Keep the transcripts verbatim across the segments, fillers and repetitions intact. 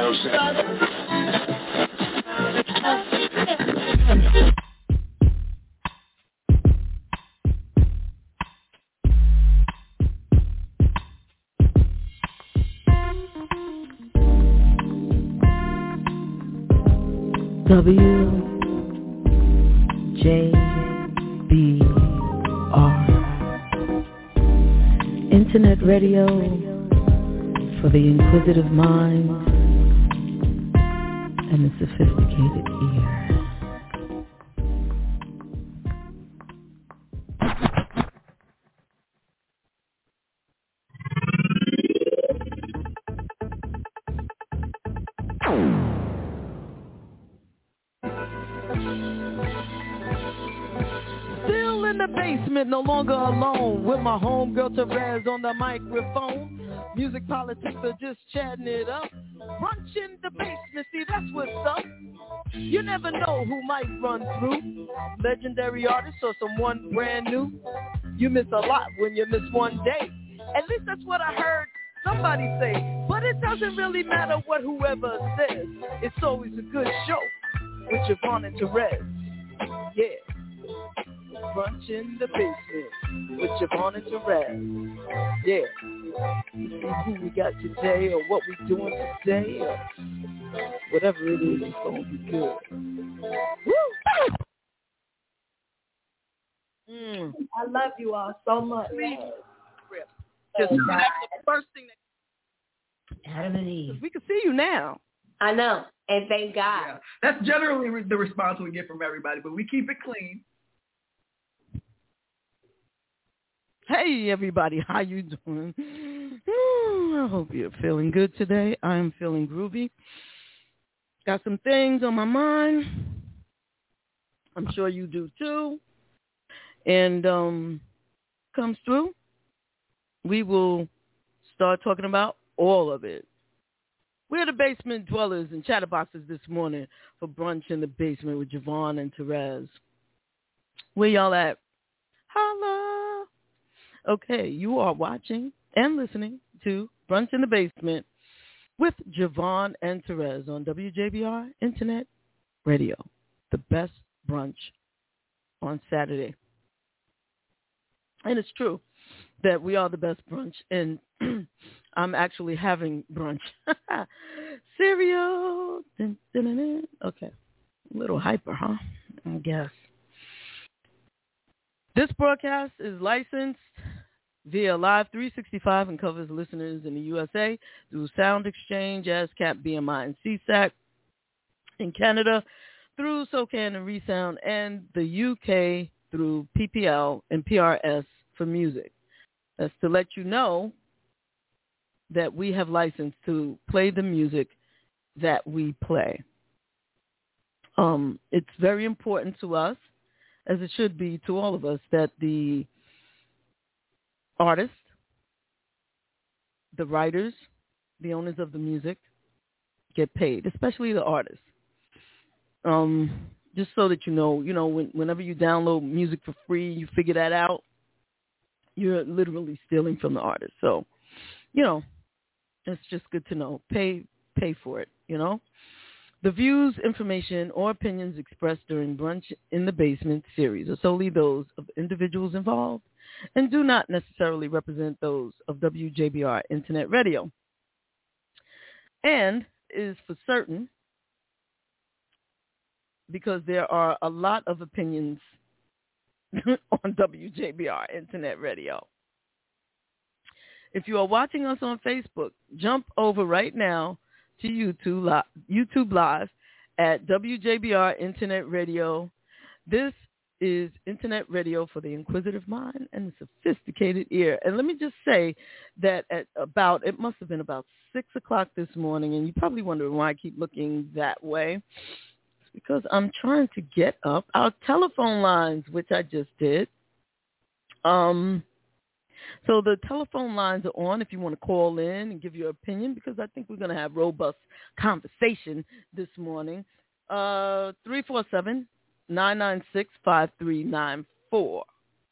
W J B R Internet radio for the inquisitive mind and the sophisticated ear. No longer alone with my homegirl Therese on the microphone. Music, politics, or just chatting it up. Brunch in the basement, see that's what's up. You never know who might run through. Legendary artists or someone brand new. You miss a lot when you miss one day. At least that's what I heard somebody say. But it doesn't really matter what whoever says. It's always a good show with Javon and Therese. Yeah. Brunch in the basement with Javon and Therese. Yeah. See who we got today or what we doing today or whatever it is, it's going to be good. Woo! Mm. I love you all so much. Just oh, that's the first thing that Adam and Eve. We can see you now. I know. And thank God. Yeah. That's generally re- the response we get from everybody, but we keep it clean. Hey everybody, how you doing? I hope you're feeling good today. I'm feeling groovy. Got some things on my mind. I'm sure you do too. And um comes through, we will start talking about all of it. We're the basement dwellers and chatterboxes this morning for Brunch in the Basement with Javon and Therese. Where y'all at? Holla! Okay, you are watching and listening to Brunch in the Basement with Javon and Therese on W J B R Internet Radio, the best brunch on Saturday. And it's true that we are the best brunch, and I'm actually having brunch. Cereal. Dun, dun, dun, dun. Okay. A little hyper, huh? I guess. This broadcast is licensed via Live three sixty-five and covers listeners in the U S A through Sound Exchange, ASCAP, B M I, and C SAC. In Canada through SOCAN and Resound, and the U K through P P L and P R S for music. That's to let you know that we have license to play the music that we play. Um, it's very important to us, as it should be to all of us, that the artists, the writers, the owners of the music get paid, especially the artists. Um, just so that you know, you know, when, whenever you download music for free, you figure that out, you're literally stealing from the artist. So, you know, it's just good to know. Pay, pay for it, you know. The views, information, or opinions expressed during Brunch in the Basement series are solely those of individuals involved and do not necessarily represent those of W J B R Internet Radio. And is for certain, because there are a lot of opinions on W J B R Internet Radio. If you are watching us on Facebook, jump over right now to YouTube Live, YouTube Live at W J B R Internet Radio. This is Internet Radio for the inquisitive mind and the sophisticated ear. And let me just say that at about, it must have been about six o'clock this morning, and you're probably wondering why I keep looking that way. It's because I'm trying to get up our telephone lines, which I just did. Um, so the telephone lines are on if you want to call in and give your opinion, because I think we're going to have robust conversation this morning. Uh, three four seven, nine nine six, five three nine four.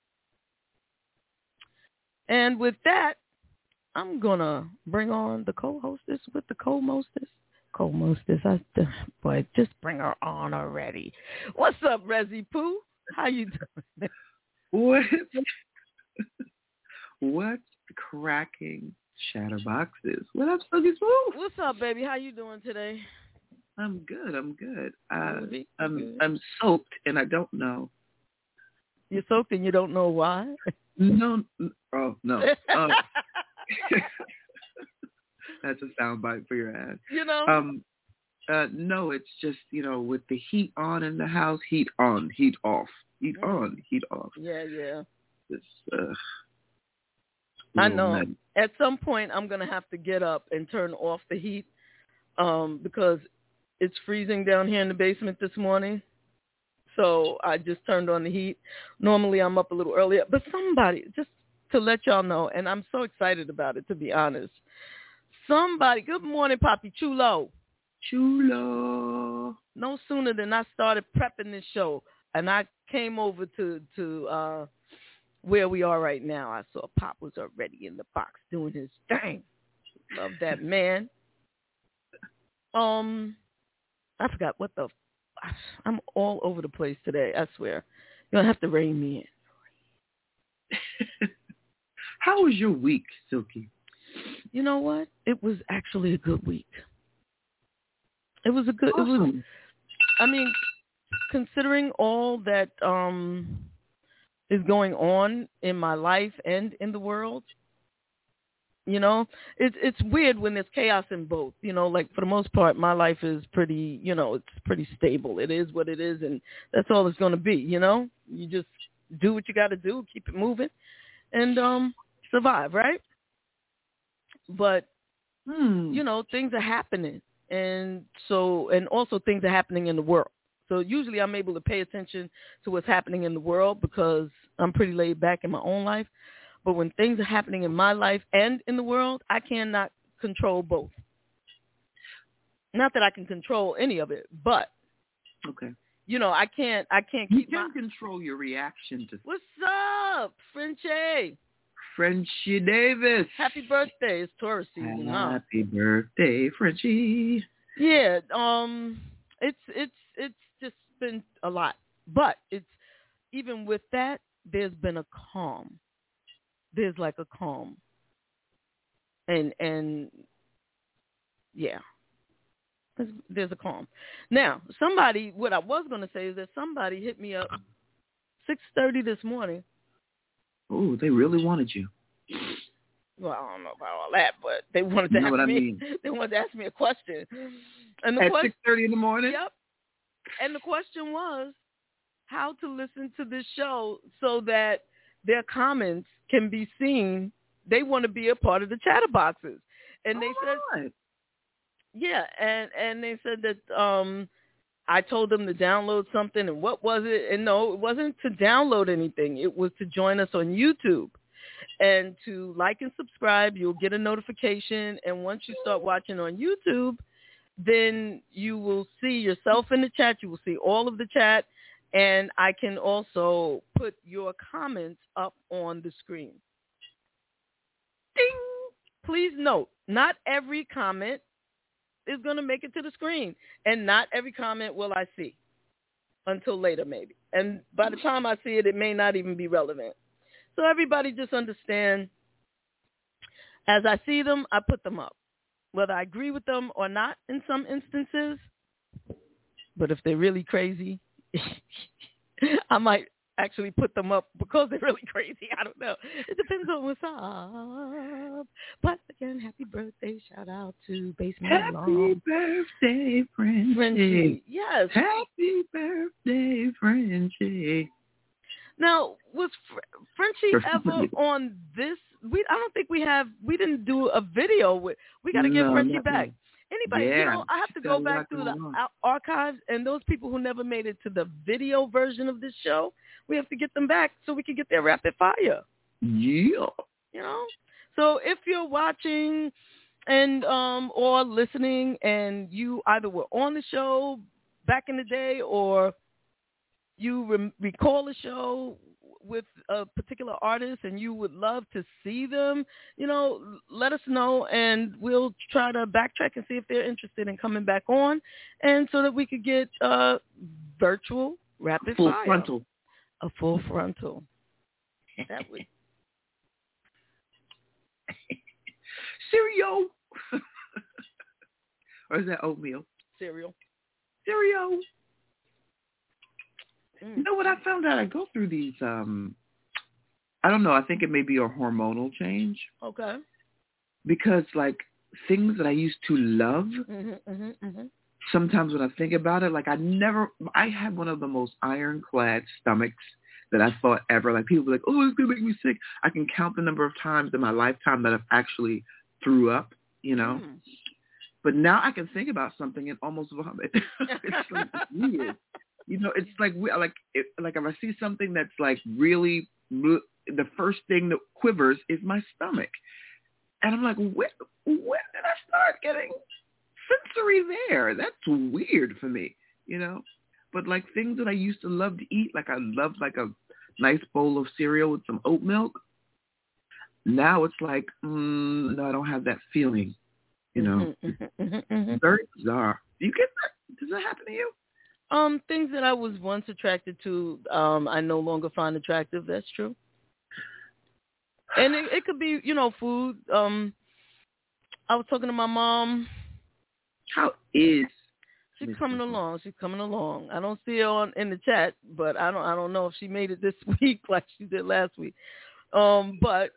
And with that, I'm going to bring on the co-hostess with the co-mostest, co-mostess. I, boy, just bring her on already. What's up, Resi Pooh? How you doing? What? What's cracking Chatterboxes? What up, Snooky Smooth? What's up, baby? How you doing today? I'm good. I'm good. Uh, Good. I'm Good. I'm soaked and I don't know. You're soaked and you don't know why? No. Oh no. Oh. That's a soundbite for your ass. You know. Um. Uh. No, it's just you know with the heat on in the house, heat on, heat off, heat mm. on, heat off. Yeah, yeah. It's. Uh, I know. Nutty. At some point, I'm gonna have to get up and turn off the heat, um, because it's freezing down here in the basement this morning. So I just turned on the heat. Normally, I'm up a little earlier, but somebody, just to let y'all know, and I'm so excited about it, to be honest. Somebody, good morning, Papi Chulo. Chulo. No sooner than I started prepping this show, and I came over to to. Uh, where we are right now, I saw Pop was already in the box doing his thing. Love that man. Um, I forgot what the. I'm all over the place today. I swear, you'll have to rein me in. How was your week, Silky? You know what? It was actually a good week. It was a good. Awesome. It was. I mean, considering all that. Um. is going on in my life and in the world. You know, it's it's weird when there's chaos in both. You know, like for the most part, my life is pretty, you know, it's pretty stable. It is what it is, and that's all it's going to be. You know, you just do what you got to do, keep it moving, and um, survive, right? But hmm. you know, things are happening, and so and also things are happening in the world. So usually I'm able to pay attention to what's happening in the world because I'm pretty laid back in my own life. But when things are happening in my life and in the world, I cannot control both. Not that I can control any of it, but okay, you know, I can't. I can't you keep. You can my... control your reaction to. What's up, Frenchie? Frenchie Davis. Happy birthday! It's Taurus season. Happy huh? birthday, Frenchie. Yeah. Um. It's it's it's just been a lot, but it's even with that, there's been a calm. There's like a calm, and and yeah, there's, there's a calm. Now, somebody, what I was going to say is that somebody hit me up six thirty this morning. Oh, they really wanted you. Well, I don't know about all that, but they wanted to you know ask what me. I mean. They wanted to ask me a question. And the At question, six thirty in the morning. Yep. And the question was how to listen to this show so that their comments can be seen. They want to be a part of the Chatterboxes. And they all said, right. yeah, and, and they said that um, I told them to download something, and what was it? And no, it wasn't to download anything. It was to join us on YouTube and to like and subscribe. You'll get a notification, and once you start watching on YouTube, then you will see yourself in the chat. You will see all of the chat, and I can also put your comments up on the screen. Ding! Please note, not every comment is going to make it to the screen, and not every comment will I see until later maybe. And by the time I see it, it may not even be relevant. So everybody just understand, as I see them, I put them up. Whether I agree with them or not in some instances, but if they're really crazy, I might actually put them up because they're really crazy. I don't know. It depends on what's up. But again, happy birthday. Shout out to Basement Happy Alarm. birthday, Frenchie. Frenchie. Yes. Happy birthday, Frenchie. Now, was Fr- Frenchie ever on this? We I don't think we have. We didn't do a video with. We got to get no, Frenchie back. Me. Anybody? Yeah, you know, I have to go back through the ar- archives, and those people who never made it to the video version of this show, we have to get them back so we can get their rapid fire. Yeah. You know. So if you're watching and um or listening, and you either were on the show back in the day or you re- recall the show, with a particular artist and you would love to see them, you know, let us know and we'll try to backtrack and see if they're interested in coming back on, and so that we could get uh, virtual rapid full fire. frontal. A full frontal. That would. Cereal. Or is that oatmeal? Cereal. Cereal. Mm. You know what I found out? I go through these, um, I don't know, I think it may be a hormonal change. Okay. Because, like, things that I used to love, Mm-hmm, mm-hmm, mm-hmm. sometimes when I think about it, like, I never, I had one of the most ironclad stomachs that I thought ever. Like, people were like, oh, it's going to make me sick. I can count the number of times in my lifetime that I've actually threw up, you know. Mm. But now I can think about something and almost vomit. It's like weird. You know, it's like, like, it, like if I see something that's like really, the first thing that quivers is my stomach. And I'm like, when, when did I start getting sensory there? That's weird for me, you know. But like things that I used to love to eat, like I loved like a nice bowl of cereal with some oat milk. Now it's like, mm, no, I don't have that feeling, you know. Mm-hmm, mm-hmm, mm-hmm. Very bizarre. Do you get that? Does that happen to you? Um, things that I was once attracted to, um, I no longer find attractive. That's true. And it, it could be, you know, food. Um, I was talking to my mom. How is she's Miss coming Nicole? along? She's coming along. I don't see her on in the chat, but I don't. I don't know if she made it this week like she did last week. Um, but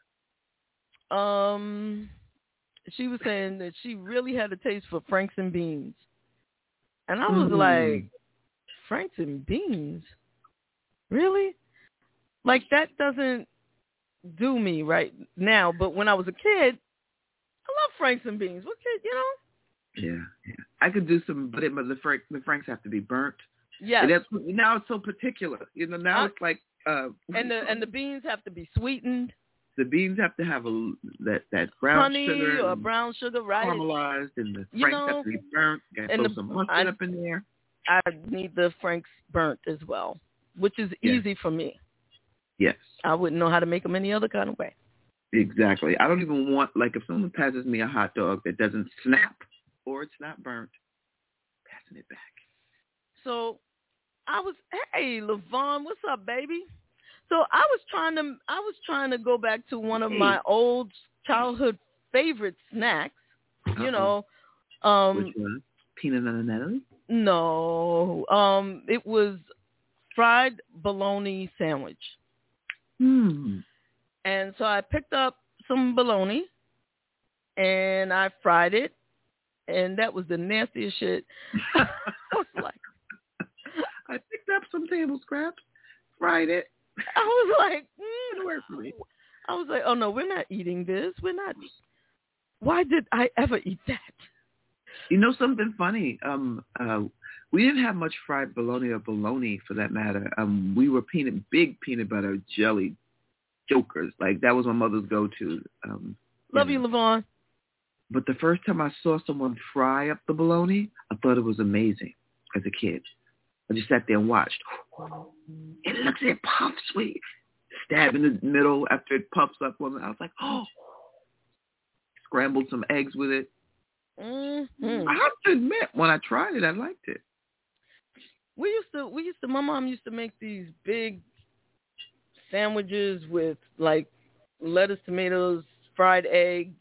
um, she was saying that she really had a taste for Franks and beans, and I was mm. like, Franks and beans, really? Like that doesn't do me right now. But when I was a kid, I love Franks and beans. What kid, you know? Yeah, yeah. I could do some, but, it, but the Frank, the Franks have to be burnt. Yeah. That's now it's so particular. You know, now I, it's like uh, and the and the beans have to be sweetened. The beans have to have a that that brown honey sugar or brown sugar, right? Caramelized, and the you Franks know, have to be burnt. Got to and throw the, some mustard I, up in there. I need the Franks burnt as well, which is yes. easy for me. Yes. I wouldn't know how to make them any other kind of way. Exactly. I don't even want, like, if someone passes me a hot dog that doesn't snap or it's not burnt, passing it back. So I was, hey, LaVon, what's up, baby? So I was trying to, I was trying to go back to one of hey. my old childhood favorite snacks. Uh-oh. You know, um, which one? Peanut and Natalie? No, um, it was fried bologna sandwich. Hmm. And so I picked up some bologna and I fried it, and that was the nastiest shit. I was like, I picked up some table scraps, fried it. I was like, mm, it worked for me. I was like, oh no, we're not eating this. We're not. Why did I ever eat that? You know something funny? Um, uh, we didn't have much fried bologna or bologna for that matter. Um, we were peanut, big peanut butter jelly jokers. Like that was my mother's go-to. Um, Love you you, know. LaVon. But the first time I saw someone fry up the bologna, I thought it was amazing as a kid. I just sat there and watched. It looks, it puffs, sweet. Stab in the middle after it puffs up. I was like, oh. Scrambled some eggs with it. Mm-hmm. I have to admit, when I tried it, I liked it. We used to, we used to, my mom used to make these big sandwiches with like lettuce, tomatoes, fried egg.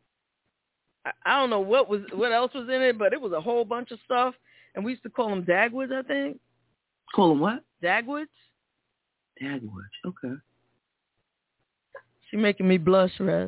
I, I don't know what was, what else was in it, but it was a whole bunch of stuff. And we used to call them Dagwoods, I think. Call them what? Dagwoods. Dagwoods. Okay. She making me blush, Rez.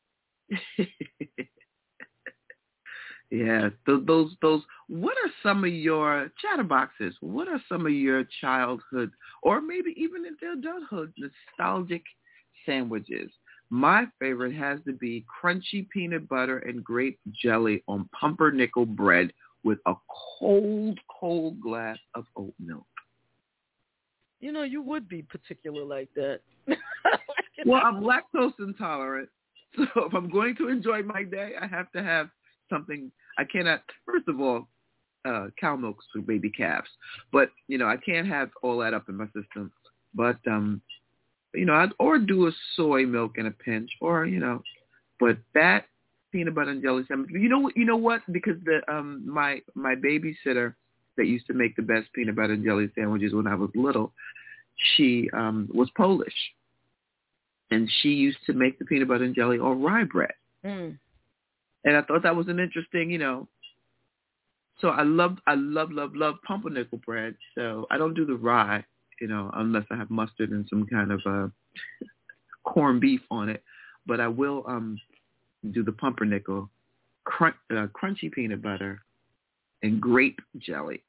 Yeah, those, those, those, what are some of your chatterboxes? What are some of your childhood or maybe even into adulthood nostalgic sandwiches? My favorite has to be crunchy peanut butter and grape jelly on pumpernickel bread with a cold, cold glass of oat milk. You know, you would be particular like that. Well, I'm lactose intolerant, so if I'm going to enjoy my day, I have to have something. I cannot, first of all, uh, cow milk's for baby calves. But, you know, I can't have all that up in my system. But um, you know, I'd, or do a soy milk in a pinch, or you know, but that peanut butter and jelly sandwich. You know what? You know what? Because the um my my babysitter that used to make the best peanut butter and jelly sandwiches when I was little, she um was Polish, and she used to make the peanut butter and jelly on rye bread. Mm. And I thought that was an interesting, you know. So I love, I love, love, love pumpernickel bread. So I don't do the rye, you know, unless I have mustard and some kind of uh, corned beef on it. But I will um, do the pumpernickel, crunch, uh, crunchy peanut butter, and grape jelly.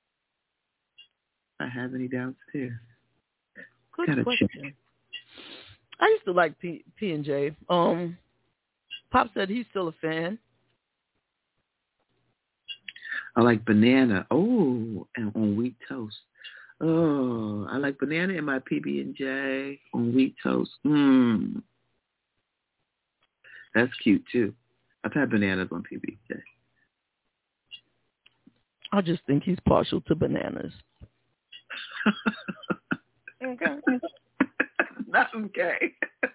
I have any downstairs? Good Gotta question. check. I used to like P P and J. Um, Pop said he's still a fan. I like banana. Oh, and on wheat toast. Oh, I like banana in my P B and J on wheat toast. Mmm. That's cute too. I've had bananas on P B and J. I just think he's partial to bananas. Okay. Not okay.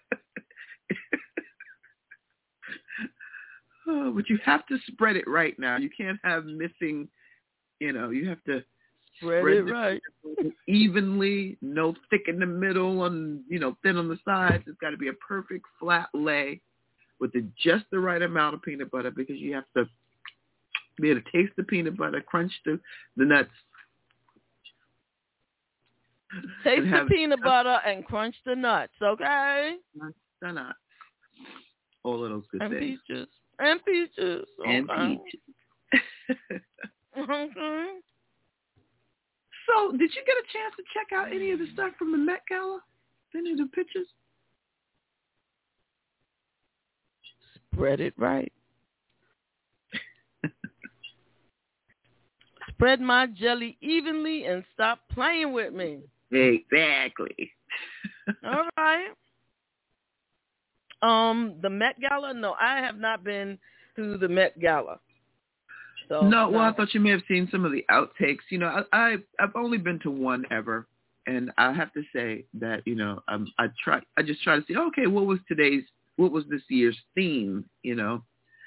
Oh, but you have to spread it right now. You can't have missing, you know, you have to spread, spread it right. Evenly, no thick in the middle and, you know, thin on the sides. It's got to be a perfect flat lay with the, just the right amount of peanut butter, because you have to be able to taste the peanut butter, crunch the, the nuts. Taste the peanut butter and crunch the nuts, okay? Crunch the nuts. All of those good and things. Peaches. And peaches. Okay. And peaches. Okay. So, did you get a chance to check out any of the stuff from the Met Gala? Any of the pictures? Spread it right. Spread my jelly evenly and stop playing with me. Exactly. All right. Um, the Met Gala? No, I have not been to the Met Gala. So, no, well, no. I thought you may have seen some of the outtakes. You know, I, I I've only been to one ever, and I have to say that you know um, I try I just try to see okay, what was today's what was this year's theme? You know,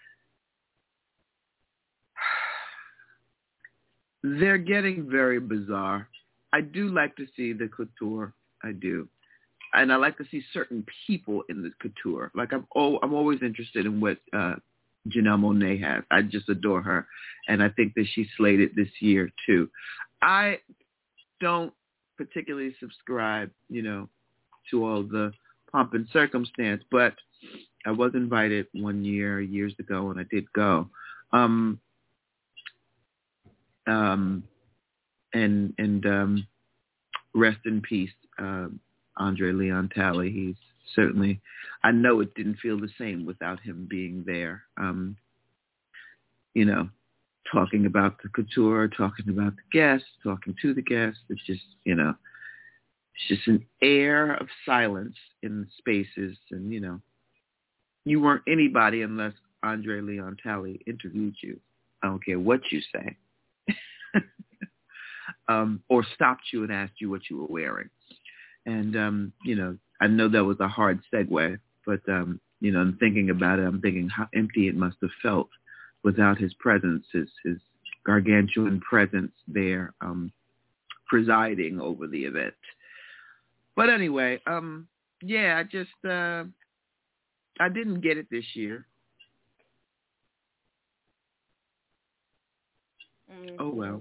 they're getting very bizarre. I do like to see the couture. I do. And I like to see certain people in the couture. Like I'm, oh, I'm always interested in what uh, Janelle Monáe has. I just adore her, and I think that she slayed it this year too. I don't particularly subscribe, you know, to all the pomp and circumstance, but I was invited one year, years ago, and I did go. Um, um, and and um, rest in peace. Uh, Andre Leon Talley. He's certainly, I know it didn't feel the same without him being there. Um, you know, talking about the couture, talking about the guests, talking to the guests. It's just, you know, it's just an air of silence in the spaces. And, you know, you weren't anybody unless Andre Leon Talley interviewed you. I don't care what you say. um, or stopped you and asked you what you were wearing. And, um, you know, I know that was a hard segue, but, um, you know, I'm thinking about it. I'm thinking how empty it must have felt without his presence, his, his gargantuan presence there, um, presiding over the event. But anyway, um, yeah, I just, uh, I didn't get it this year. Mm-hmm. Oh, well.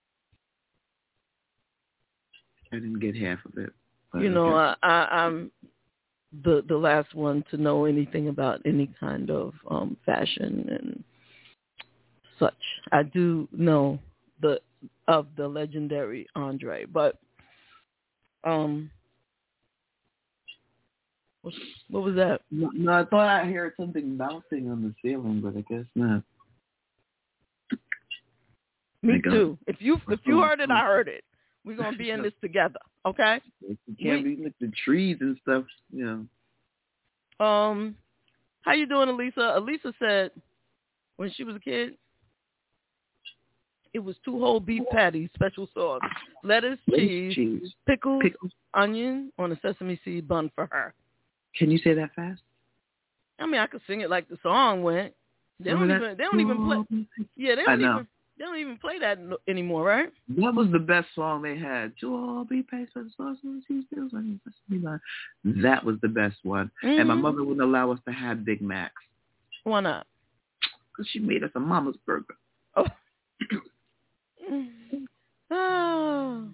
I didn't get half of it. You know, okay. I, I, I'm the the last one to know anything about any kind of um, fashion and such. I do know the of the legendary Andre, but um, what, what was that? No, no, I thought I heard something bouncing on the ceiling, but I guess not. Me too. If you if you heard it, I heard it. We're gonna be in this together, okay? You can't we, be like the trees and stuff, you know. Um, how you doing, Elisa? Elisa said when she was a kid, It was two whole beef patties, special sauce, lettuce, cheese, cheese, pickles, pickles, onion on a sesame seed bun for her. Can you say that fast? I mean, I could sing it like the song went. They don't Remember even. They don't even play. Yeah, they I don't know. even. They don't even play that no- anymore, right? That was the best song they had. To all be paid for the sauce and cheese pills. That was the best one. Mm-hmm. And my mother wouldn't allow us to have Big Macs. Why not? Because she made us a mama's burger. Oh. Oh.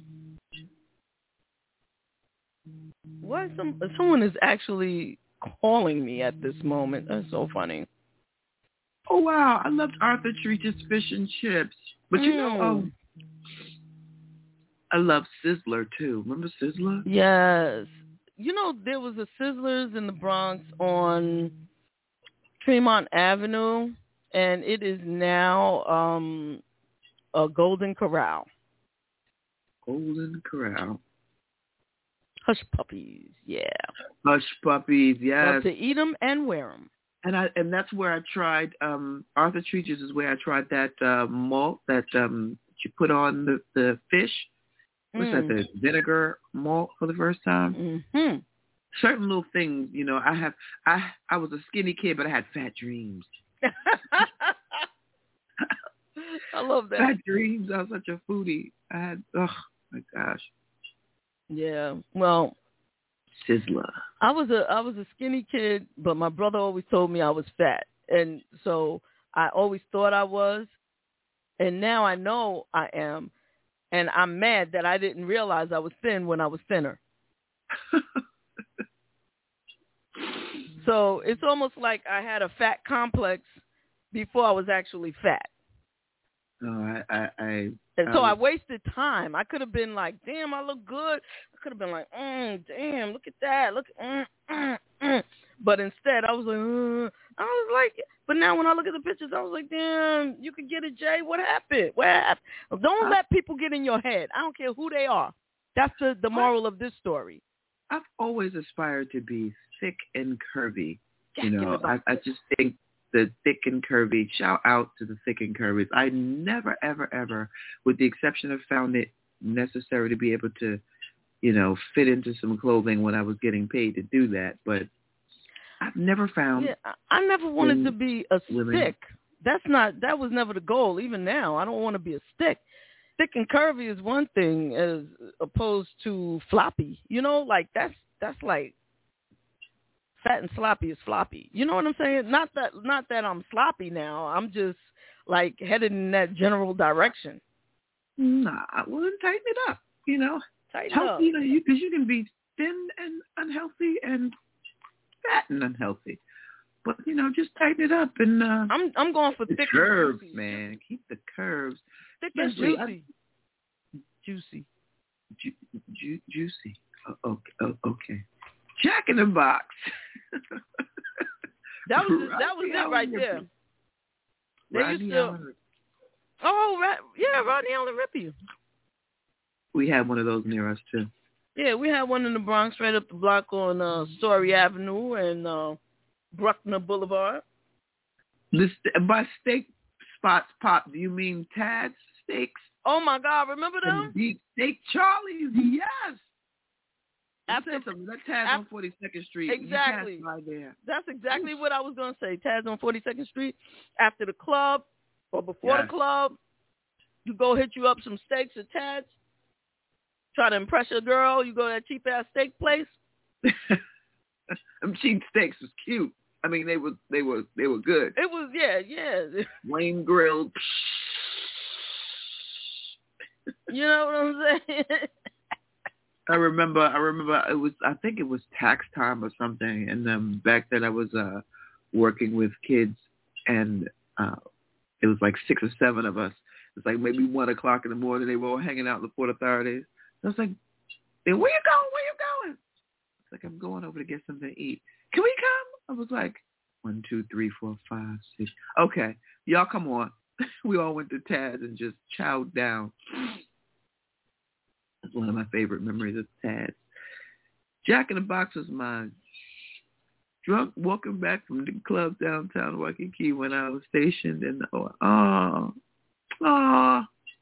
Why some someone is actually calling me at this moment? That's so funny. Oh wow, I loved Arthur Treach's fish and chips. But you know, Mm. oh, I love Sizzler too. Remember Sizzler? Yes. You know, there was a Sizzlers in the Bronx on Tremont Avenue, and it is now um, a Golden Corral. Golden Corral. Hush Puppies, yeah. Hush Puppies, yes. Love to eat them and wear them. And I and that's where I tried um, Arthur Treach's is where I tried that uh, malt that um, you put on the, the fish. What's Mm. that? The vinegar malt for the first time. Mm-hmm. Certain little things, you know. I have I I was a skinny kid, but I had fat dreams. I love that. Fat dreams. I was such a foodie. I had oh my gosh. Yeah. Well, Sizzler. I was a I was a skinny kid, but my brother always told me I was fat, and so I always thought I was, and now I know I am, and I'm mad that I didn't realize I was thin when I was thinner. So it's almost like I had a fat complex before I was actually fat. No, I I, I And so I I was, wasted time. I could have been like, damn, I look good. I could have been like, mm, damn, look at that. Look, mm, mm, mm. But instead, I was like, uh, I was like, but now when I look at the pictures, I was like, damn, you could get it, Jay. What happened? What happened? Don't let people get in your head. I don't care who they are. That's the, the moral of this story. I've always aspired to be thick and curvy. You Jack in know, the box. I, I just think the thick and curvy, shout out to the thick and curvies. I never, ever, ever, with the exception of found it necessary to be able to, you know, fit into some clothing when I was getting paid to do that. But I've never found. Yeah, I, I never wanted women- to be a women- stick. That's not, that was never the goal. Even now, I don't want to be a stick. Thick and curvy is one thing as opposed to floppy. You know, like that's, that's like, fat and sloppy is floppy. You know what I'm saying? Not that not that I'm sloppy now. I'm just like headed in that general direction. Nah, well, then tighten it up. You know, Tighten healthy. up. You know, because you, you can be thin and unhealthy and fat and unhealthy. But you know, just tighten it up and uh, I'm I'm going for the thick curves, and juicy. man. Keep the curves. Thick and Especially, juicy. Juicy. Ju- ju- juicy. Oh, okay. Oh, okay. Jack in the Box. That was that was Rodney it Allen right Rippey. there. They Rodney used to. Allen Rippey. Oh, right, yeah, Rodney Allen Rippey. We had one of those near us too. Yeah, we had one in the Bronx, right up the block on uh, Story Avenue and uh, Bruckner Boulevard. This by steak spots pop. Do you mean Tad's Steaks? Oh my God, remember them? And Deep Steak Charlie's, yes. After, After, that Tad's after, on forty-second Street. Exactly. You pass by there. That's exactly what I was going to say. Tad's on forty-second Street. After the club or before Yes. the club, you go hit you up some steaks at Tad's. Try to impress your girl. You go to that cheap-ass steak place. Them cheap steaks was cute. I mean, they were they were they were good. It was, yeah, yeah. Flame grilled. You know what I'm saying? I remember, I remember it was, I think it was tax time or something. And um, back then I was uh, working with kids and uh, it was like six or seven of us. It's like maybe one o'clock in the morning. They were all hanging out in the Port Authorities. I was like, hey, where you going? Where you going? It's like, I'm going over to get something to eat. Can we come? I was like, one, two, three, four, five, six. Okay, y'all come on. We all went to Tad's and just chowed down. That's one of my favorite memories of Tad's. Jack in the Box was mine. Drunk walking back from the club downtown Waikiki when I was stationed in the, oh, oh, oh,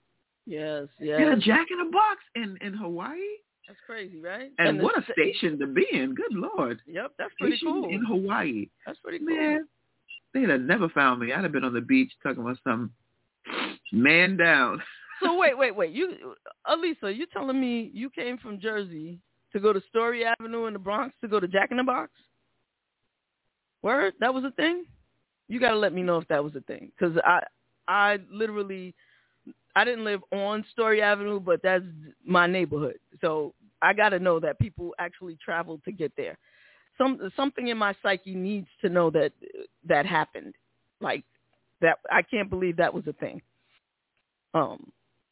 Yes, They had a yes. Jack in the Box in, in Hawaii. That's crazy, right? And, And what the a sta- station to be in. Good Lord. Yep, that's pretty Station cool. in Hawaii. That's pretty cool. Man, they'd have never found me. I'd have been on the beach talking about some man down. So wait, wait, wait. You, Elisa, you telling me you came from Jersey to go to Story Avenue in the Bronx to go to Jack in the Box? Word? That was a thing? You got to let me know if that was a thing. Because I, I literally, I didn't live on Story Avenue, but that's my neighborhood. So I got to know that people actually traveled to get there. Some Something in my psyche needs to know that that happened. Like, that. I can't believe that was a thing. Um.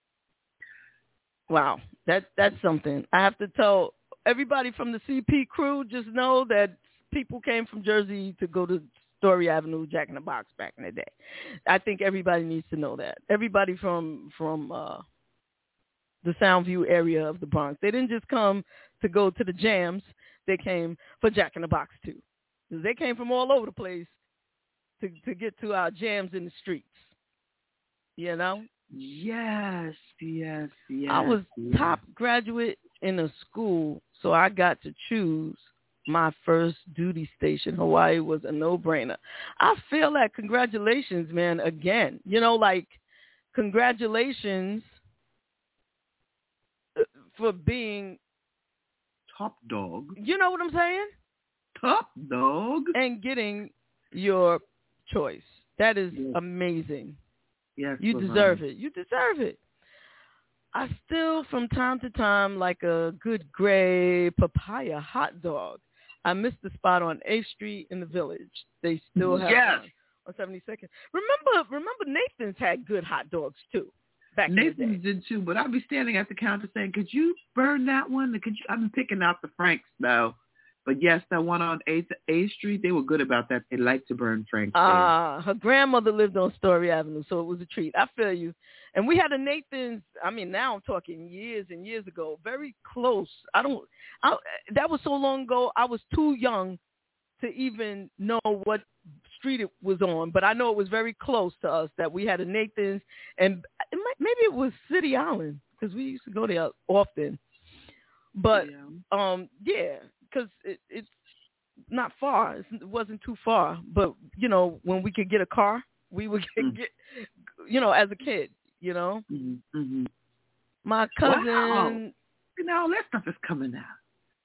Wow, that that's something. I have to tell everybody from the C P crew, just know that people came from Jersey to go to Story Avenue, Jack in the Box back in the day. I think everybody needs to know that. Everybody from from uh, the Soundview area of the Bronx, they didn't just come to go to the jams. They came for Jack in the Box too. They came from all over the place to to get to our jams in the streets. You know. Yes, yes, yes. I was yes. top graduate in a school, so I got to choose my first duty station. Hawaii was a no-brainer. I feel like congratulations, man, again. You know, like, congratulations for being... Top dog. You know what I'm saying? Top dog. And getting your choice. That is yes. amazing. Yes, you deserve it. You deserve it. I still, from time to time, like a good gray papaya hot dog. I missed the spot on eighth Street in the Village. They still have yes. one on seventy-second. Remember, remember Nathan's had good hot dogs too. Back Nathan's in the day. did too, but I'd be standing at the counter saying, "Could you burn that one? Could you?" I've been picking out the Franks though. But yes, that one on eighth Street, they were good about that. They like to burn Franks. Ah, uh, her grandmother lived on Story Avenue, so it was a treat. I feel you. And we had a Nathan's, I mean, now I'm talking years and years ago, very close. I don't, I, that was so long ago, I was too young to even know what street it was on. But I know it was very close to us that we had a Nathan's, and it might, maybe it was City Island, because we used to go there often. But, yeah, um, yeah. Because it, it's not far. It wasn't too far. But, you know, when we could get a car, we would get, mm. get you know, as a kid, you know. Mm-hmm. Mm-hmm. My cousin. Wow. You know, that stuff is coming out.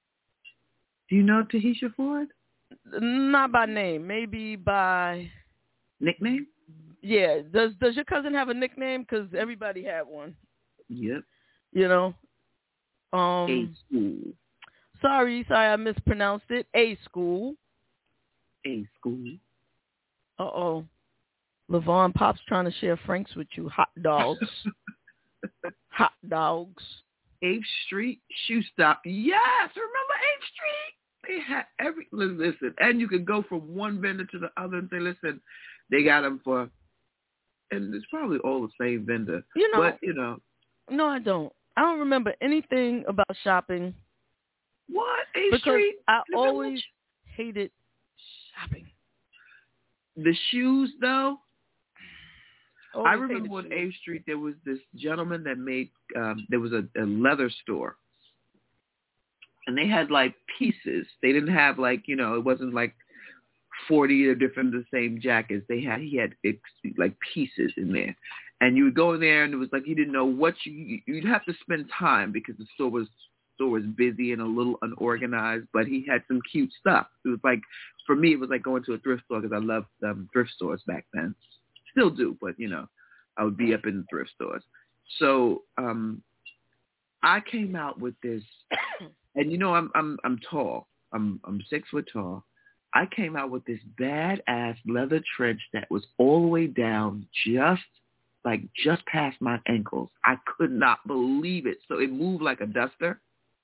Do you know Tahisha Ford? Not by name. Maybe by... Nickname? Yeah. Does Does your cousin have a nickname? Because everybody had one. Yep. You know? Um, A school. Sorry, sorry, I mispronounced it. A school. A school. Uh-oh. LaVon Pop's trying to share Franks with you. Hot dogs. Hot dogs. eighth Street Shoe Stop. Yes, remember eighth Street? They had every, listen, and you could go from one vendor to the other and say, listen, they got them for, and it's probably all the same vendor. You know. But, you know. No, I don't. I don't remember anything about shopping. What? eighth Because Street? I always hated shopping. The shoes, though? Always I remember on eighth Street there was this gentleman that made, um, there was a, a leather store. And they had, like, pieces. They didn't have, like, you know, it wasn't, like, forty or different the same jackets. They had, he had, like, pieces in there. And you would go in there and it was like you didn't know what you, you'd have to spend time because the store was, store was busy and a little unorganized, but he had some cute stuff. It was like, for me, it was like going to a thrift store because I loved um, thrift stores back then. Still do, but, you know, I would be up in the thrift stores. So um, I came out with this, and, you know, I'm I'm I'm tall. I'm I'm six foot tall. I came out with this badass leather trench that was all the way down, just like just past my ankles. I could not believe it. So it moved like a duster.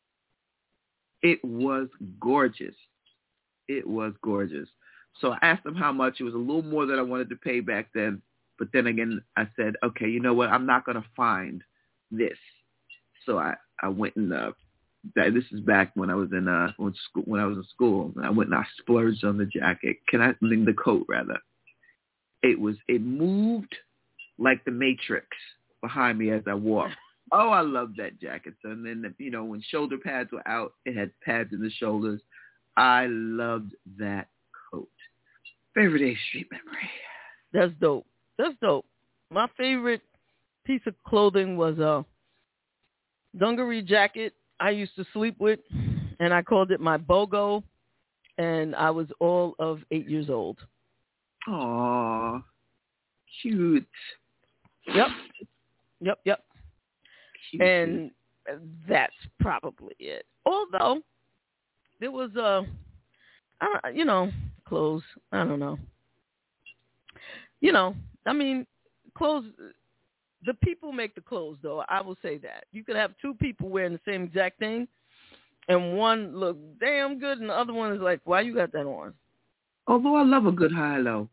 It was gorgeous. It was gorgeous. So I asked him how much. It was a little more than I wanted to pay back then. But then again, I said, okay, you know what? I'm not going to find this. So I, I went and, uh, this is back when I was in, uh, when, school, when I was in school. I went and I splurged on the jacket. Can I, I mean, the coat rather. It was, it moved like the Matrix. behind me as I walked. Oh, I love that jacket. So, and then, you know, when shoulder pads were out, it had pads in the shoulders. I loved that coat. Favorite eighth Street memory. That's dope. That's dope. My favorite piece of clothing was a dungaree jacket I used to sleep with, and I called it my BOGO, and I was all of eight years old. Aw, cute. Yep. Yep, yep. Cute. And that's probably it. Although there was a, I don't, you know, clothes. I don't know. You know, I mean, clothes. The people make the clothes, though. I will say that you could have two people wearing the same exact thing, and one look damn good, and the other one is like, "Why you got that on?" Although I love a good high-low.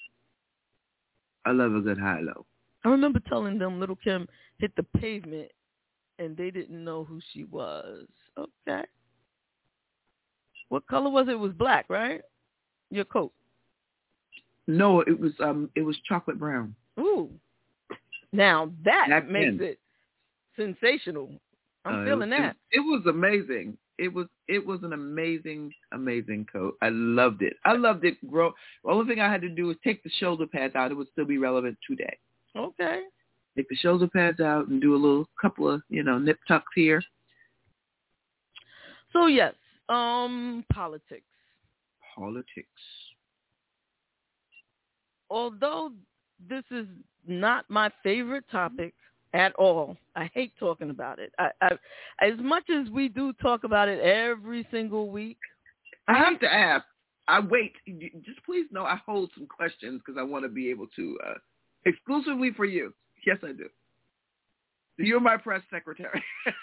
I love a good high-low. I remember telling them Little Kim hit the pavement, and they didn't know who she was. Okay. What color was it? It was black, right? Your coat. No, it was um, it was chocolate brown. Ooh. Now that Back makes then. it sensational. I'm Uh, feeling it, that. It, it was amazing. It was it was an amazing, amazing coat. I loved it. I loved it. Grow. The only thing I had to do was take the shoulder pads out. It would still be relevant today. Okay. Take the shoulder pads out and do a little couple of, you know, nip tucks here. So yes, um, politics. Politics. Although this is not my favorite topic at all, I hate talking about it. I, I, as much as we do talk about it every single week. I have to ask. I wait. Just please know I hold some questions because I want to be able to, uh, exclusively for you. Yes, I do. You're my press secretary.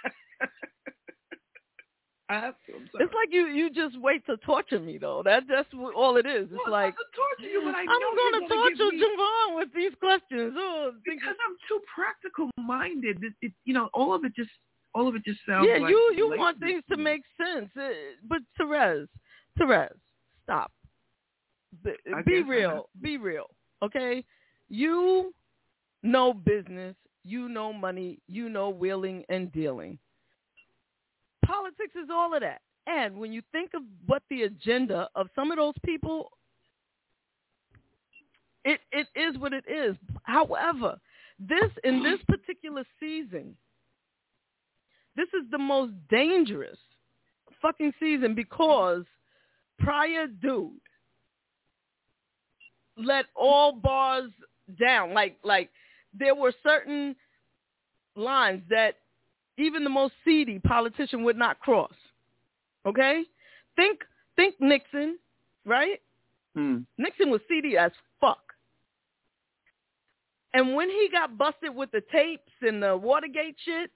I have to. I'm sorry. It's like you, you just wait to torture me, though. That that's what, all it is. It's well, like, not to torture you, but I I'm know going to you're torture me... Javon with these questions. Oh, because I'm too practical minded. It, it, you know, all of it just, all of it just sounds. Yeah, like you you lazy. want things to make sense, uh, but Therese, Therese, stop. Be, be real. Be real. Okay, you know business. You know money. You know wheeling and dealing. Politics is all of that. And when you think of what the agenda of some of those people, it, it is what it is. However, this in this particular season, this is the most dangerous fucking season because prior dude let all bars down. Like like there were certain lines that even the most seedy politician would not cross. Okay? Think think Nixon, right? Hmm. Nixon was seedy as fuck. And when he got busted with the tapes and the Watergate shit,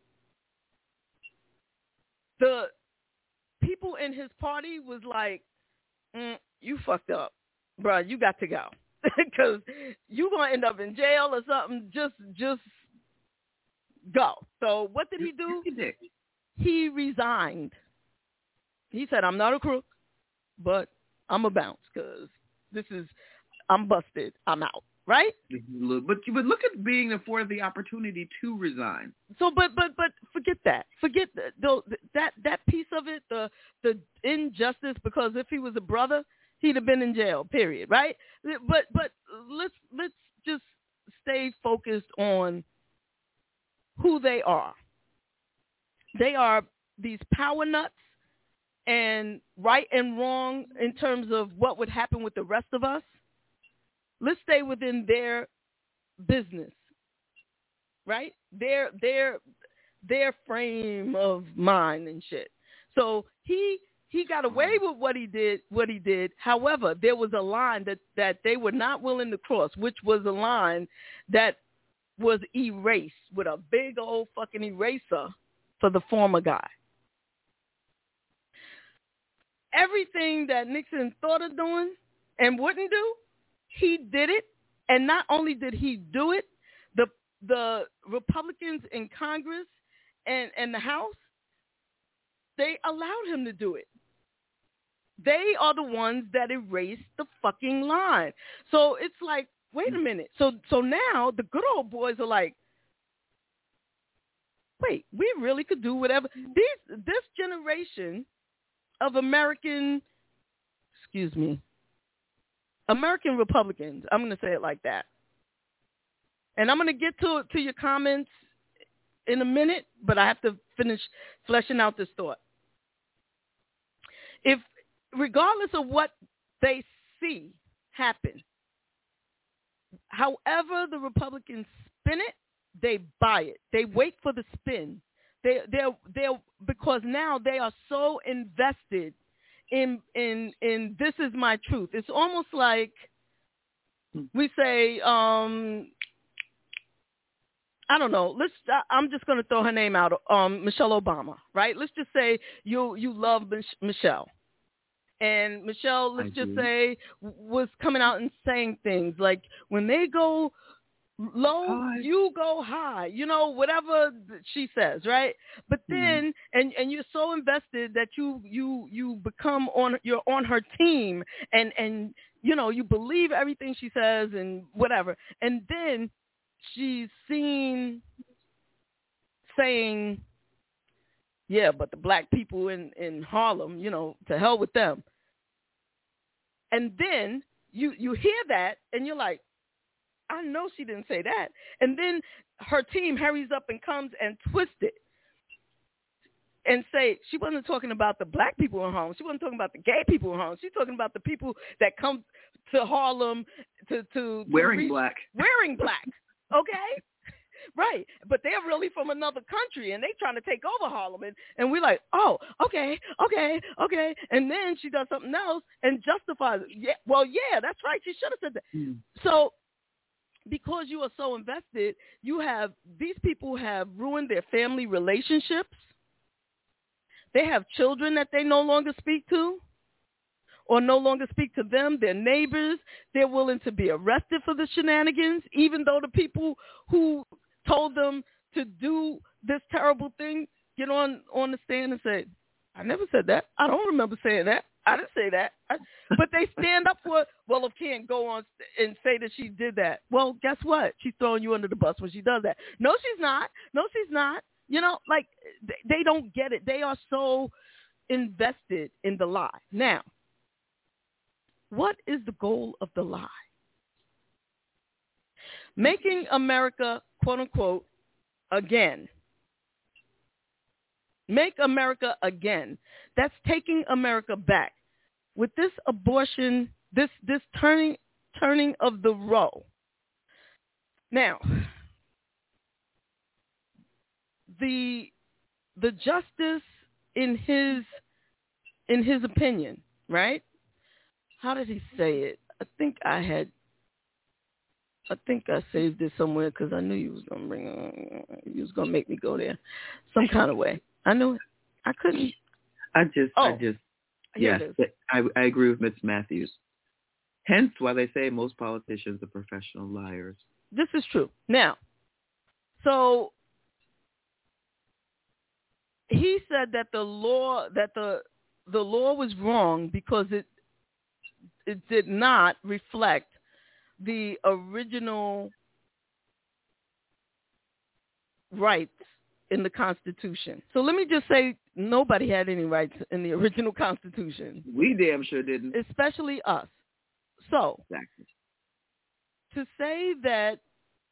the people in his party was like, mm, you fucked up. Bruh, you got to go. Because you're going to end up in jail or something. Just, just go. So what did he do? He resigned. He said, I'm not a crook, but I'm a bounce because this is, I'm busted. I'm out. Right? But but look at being afforded the opportunity to resign. So, but but but forget that. Forget the, the, that that piece of it. The the injustice because if he was a brother, he'd have been in jail. Period. Right? But but let's let's just stay focused on who they are. They are these power nuts, and right and wrong in terms of what would happen with the rest of us. Let's stay within their business, right? Their their their frame of mind and shit. So he he got away with what he did. What he did. However, there was a line that, that they were not willing to cross, which was a line that was erased with a big old fucking eraser for the former guy. Everything that Nixon thought of doing and wouldn't do, he did it, and not only did he do it, the the Republicans in Congress and, and the House, they allowed him to do it. They are the ones that erased the fucking line. So it's like, wait a minute. So so now the good old boys are like, wait, we really could do whatever. These, this generation of American, excuse me, American Republicans, I'm going to say it like that. And I'm going to get to to your comments in a minute, but I have to finish fleshing out this thought. If, regardless of what they see happen, however the Republicans spin it, they buy it. They wait for the spin. They they're they're because now they are so invested in in in this is my truth. It's almost like we say, um, I don't know. Let's. I'm just going to throw her name out. Um, Michelle Obama, right? Let's just say you you love Mich- Michelle, and Michelle, let's I just do. say, was coming out and saying things like, when they go low, high. You go high, you know, whatever she says, right? But then, mm. and, and you're so invested that you, you, you become on, you're on her team, and, and, you know, you believe everything she says and whatever. And then she's seen saying, yeah, but the black people in, in Harlem, you know, to hell with them. And then you, you hear that and you're like, I know she didn't say that. And then her team hurries up and comes and twists it and say she wasn't talking about the black people in Harlem. She wasn't talking about the gay people in Harlem. She's talking about the people that come to Harlem to, to, to wearing reach, black. Wearing black. Okay? Right. But they're really from another country, and they trying to take over Harlem. And, and we're like, oh, okay, okay, okay. And then she does something else and justifies it. Yeah, well, yeah, that's right. She should have said that. Mm. So because you are so invested, you have, these people have ruined their family relationships. They have children that they no longer speak to or no longer speak to them, their neighbors. They're willing to be arrested for the shenanigans, even though the people who told them to do this terrible thing get on, on the stand and say, I never said that. I don't remember saying that. I didn't say that. I, but they stand up for it. Well, if can't go on and say that she did that. Well, guess what? She's throwing you under the bus when she does that. No, she's not. No, she's not. You know, like, they don't get it. They are so invested in the lie. Now, what is the goal of the lie? Making America, quote unquote, again. Make America again. That's taking America back. With this abortion, this this turning turning of the row. Now, the the justice in his in his opinion, right? How did he say it? I think I had. I think I saved it somewhere because I knew you was gonna bring. You was gonna make me go there, some kind of way. I knew it. I couldn't. I just. Oh, I just. Yes, I, I agree with Miz Matthews. Hence why they say most politicians are professional liars. This is true. Now, so he said that the law that the the law was wrong because it it did not reflect the original rights in the Constitution. So let me just say, nobody had any rights in the original Constitution. We damn sure didn't. Especially us. So, exactly. To say that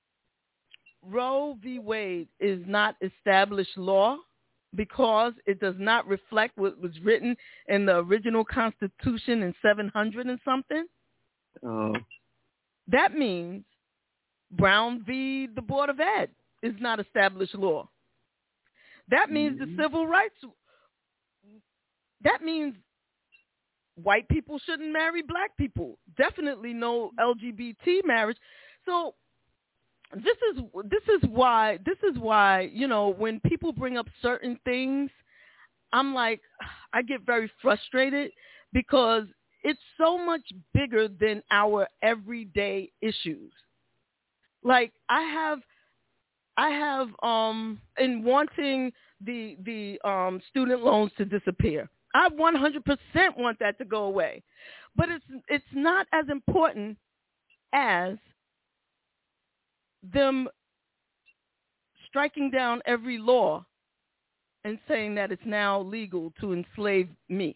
Roe v. Wade is not established law because it does not reflect what was written in the original Constitution in seven hundred and something, oh. that means Brown v. the Board of Ed is not established law. That means mm-hmm. the civil rights, that means white people shouldn't marry black people. Definitely no L G B T marriage. So this is this is why this is why, you know, when people bring up certain things, I'm like, I get very frustrated because it's so much bigger than our everyday issues. Like I have I have um in wanting the the um student loans to disappear. I one hundred percent want that to go away. But it's it's not as important as them striking down every law and saying that it's now legal to enslave me.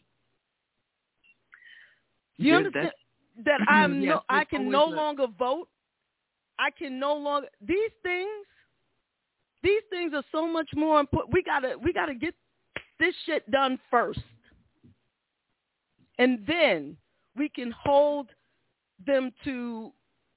Do you Good, understand that I'm yes, no, I can no a... longer vote? I can no longer these things. These things are so much more important. We gotta we gotta get this shit done first, and then we can hold them to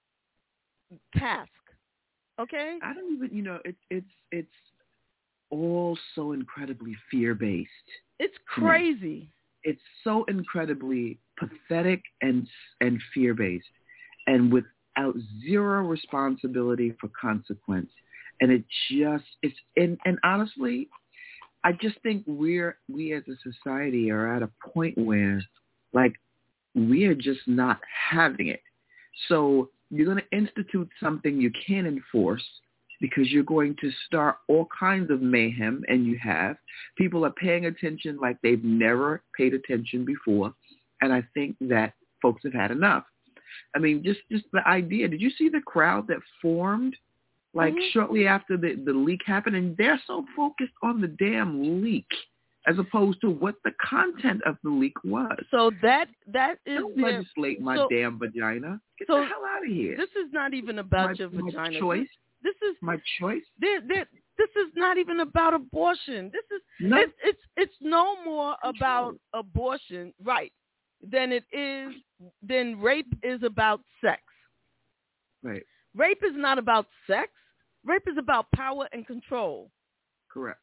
task. Okay? I don't even, you know, it's it's it's all so incredibly fear-based. It's crazy. It's so incredibly pathetic and and fear-based, and without zero responsibility for consequence. And it just it's and, and honestly, I just think we're we as a society are at a point where, like, we are just not having it. So you're going to institute something you can't enforce because you're going to start all kinds of mayhem, and you have. People are paying attention like they've never paid attention before, and I think that folks have had enough. I mean, just, just the idea. Did you see the crowd that formed, like, mm-hmm. shortly after the, the leak happened? And they're so focused on the damn leak as opposed to what the content of the leak was. So that that is Don't their, legislate my so, damn vagina. Get so the hell out of here. This is not even about my, your my vagina. choice. This, this is my choice. They're, they're, this is not even about abortion. This is no. it's, it's it's no more about abortion, right? Than it is than rape is about sex. Right. Rape is not about sex. Rape is about power and control. Correct.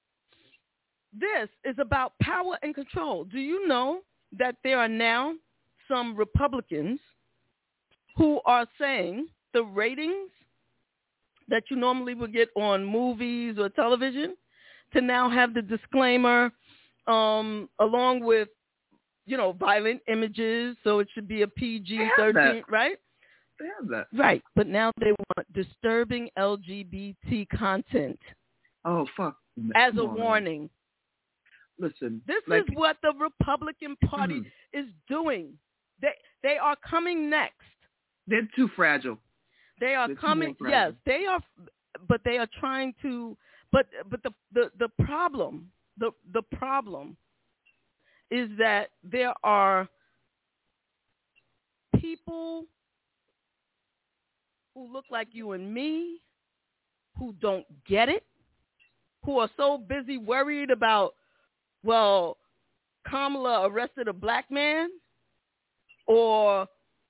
This is about power and control. Do you know that there are now some Republicans who are saying the ratings that you normally would get on movies or television to now have the disclaimer um, along with, you know, violent images, so it should be a P G thirteen, right? They have that. Right, but now they want disturbing L G B T content. Oh, fuck. As Come a on, warning. Man. Listen. This like, is what the Republican Party mm-hmm. is doing. They they are coming next. They're too fragile. They are They're coming. Yes, they are, but they are trying to. But but the, the, the problem the the problem is that there are people who look like you and me, who don't get it, who are so busy worried about, well, Kamala arrested a black man, or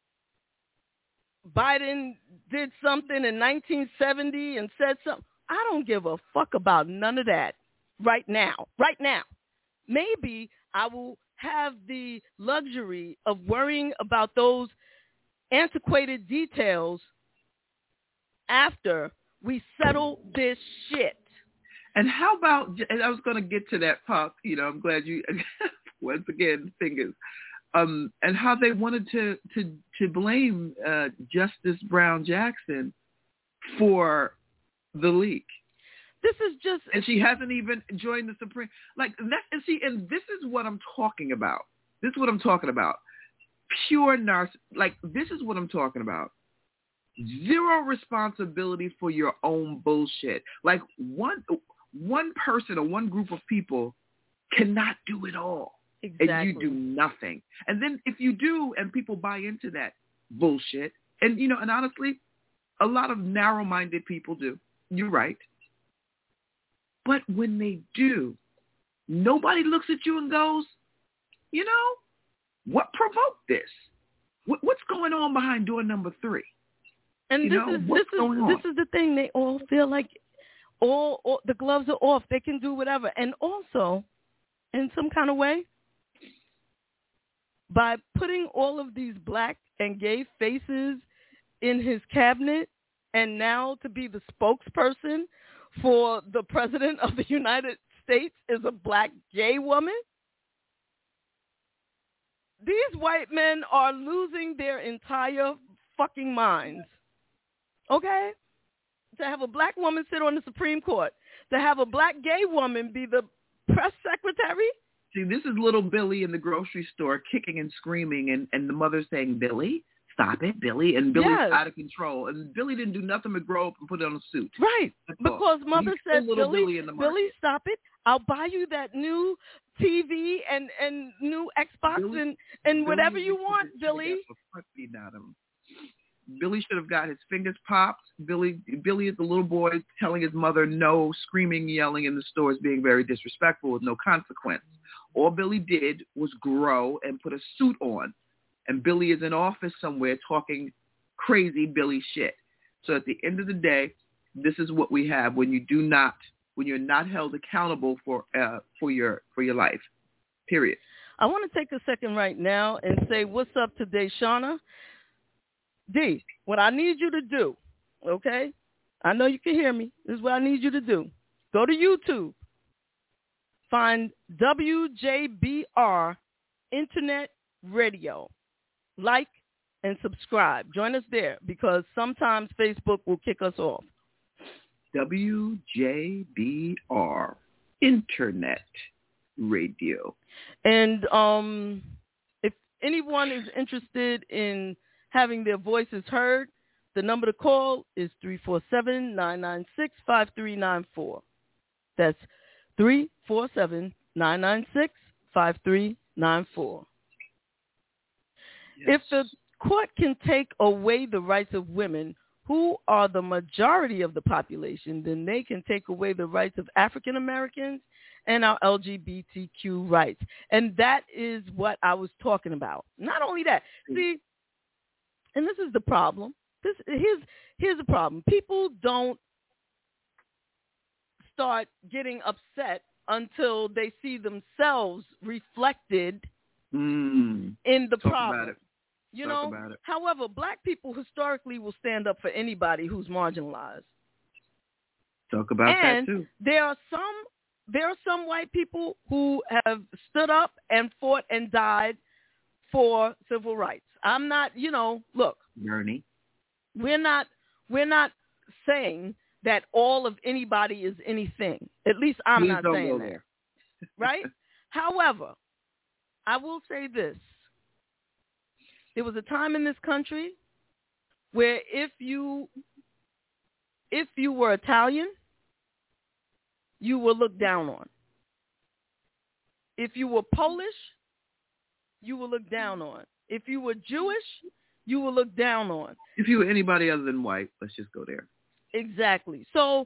Biden did something in nineteen seventy and said something. I don't give a fuck about none of that right now. Right now. Maybe I will have the luxury of worrying about those antiquated details after we settle this shit. And how about, and I was going to get to that, Pop, you know, I'm glad you, once again, fingers, um, and how they wanted to, to, to blame uh, Justice Brown Jackson for the leak. This is just... And she hasn't even joined the Supreme... Like, that, and see, and this is what I'm talking about. This is what I'm talking about. Pure narciss... Like, this is what I'm talking about. Zero responsibility for your own bullshit. Like, one one person or one group of people cannot do it all. Exactly. And you do nothing. And then if you do and people buy into that bullshit, and, you know, and honestly, a lot of narrow-minded people do. You're right. But when they do, nobody looks at you and goes, you know, what provoked this? What, what's going on behind door number three? And you this know, is what's this going is on? this is the thing. They all feel like all, all the gloves are off. They can do whatever. And also, in some kind of way, by putting all of these black and gay faces in his cabinet, and now to be the spokesperson for the president of the United States is a black gay woman. These white men are losing their entire fucking minds. Okay? To have a black woman sit on the Supreme Court, to have a black gay woman be the press secretary. See, this is little Billy in the grocery store kicking and screaming, and, and the mother saying, Billy, stop it, Billy. And Billy's Yes. out of control. And Billy didn't do nothing but grow up and put on a suit. Right. That's all. Because mother He's said, still little Billy, Billy in the market. Billy, stop it. I'll buy you that new T V and, and new Xbox Billy- and, and whatever Billy you should want, have Billy. got the front feet out of him. Billy should have got his fingers popped. Billy Billy is the little boy telling his mother no, screaming, yelling in the stores, being very disrespectful with no consequence. All Billy did was grow and put a suit on. And Billy is in office somewhere talking crazy Billy shit. So at the end of the day, this is what we have when you do not, when you're not held accountable for uh, for your for your life. Period. I want to take a second right now and say what's up to Deshauna. D, what I need you to do, okay? I know you can hear me. This is what I need you to do. Go to YouTube. Find W J B R Internet Radio. Like and subscribe. Join us there because sometimes Facebook will kick us off. W J B R Internet Radio. And um, if anyone is interested in having their voices heard, the number to call is three four seven, nine nine six, five three nine four. That's three four seven, nine nine six, five three nine four. Yes. If the court can take away the rights of women, who are the majority of the population, then they can take away the rights of African Americans and our L G B T Q rights. And that is what I was talking about. Not only that, see, and this is the problem. This here's here's the problem. People don't start getting upset until they see themselves reflected Mm. in the Talk problem. about it. You Talk know, about it. however, black people historically will stand up for anybody who's marginalized. Talk about and that too. there are some there are some white people who have stood up and fought and died for civil rights. I'm not, you know, look, Bernie. we're not we're not saying that all of anybody is anything. At least I'm Please not don't saying go that. there. Right? However, I will say this. There was a time in this country where if you if you were Italian, you were looked down on. If you were Polish, you were looked down on. If you were Jewish, you were looked down on. If you were anybody other than white, let's just go there. Exactly. So,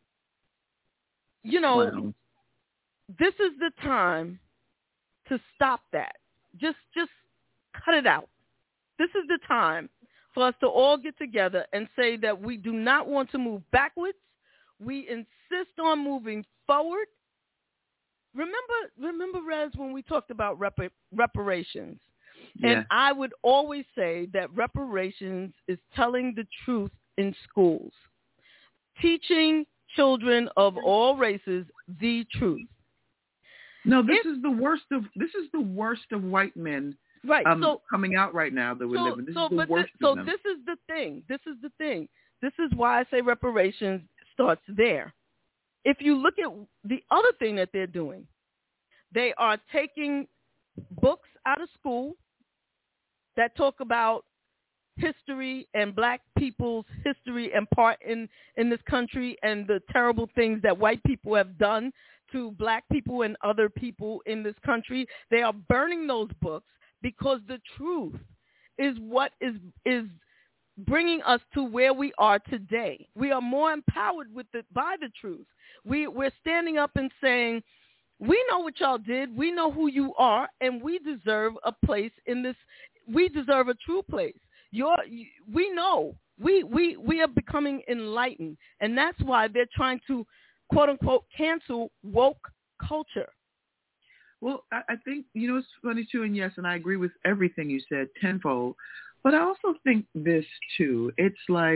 you know, Wow. this is the time to stop that. Just just cut it out. This is the time for us to all get together and say that we do not want to move backwards. We insist on moving forward. Remember, remember, Rez, when we talked about rep- reparations? Yeah. And I would always say that reparations is telling the truth in schools, teaching children of all races the truth. No, this If- is the worst of this is the worst of white men Right. um, so, coming out right now that we're so, living. This so, is the but worst this, so of them. this is the thing. This is the thing. This is why I say reparations starts there. If you look at the other thing that they're doing, they are taking books out of school that talk about history and black people's history and part in, in this country and the terrible things that white people have done to black people and other people in this country. They are burning those books because the truth is what is is bringing us to where we are today. We are more empowered with the, by the truth. We, we're standing up and saying, we know what y'all did. We know who you are, and we deserve a place in this. We deserve a true place. You're, we know. We, we, we are becoming enlightened, and that's why they're trying to, quote, unquote, cancel woke culture. Well, I, I think, you know, it's funny, too, and yes, and I agree with everything you said tenfold, but I also think this, too. It's like,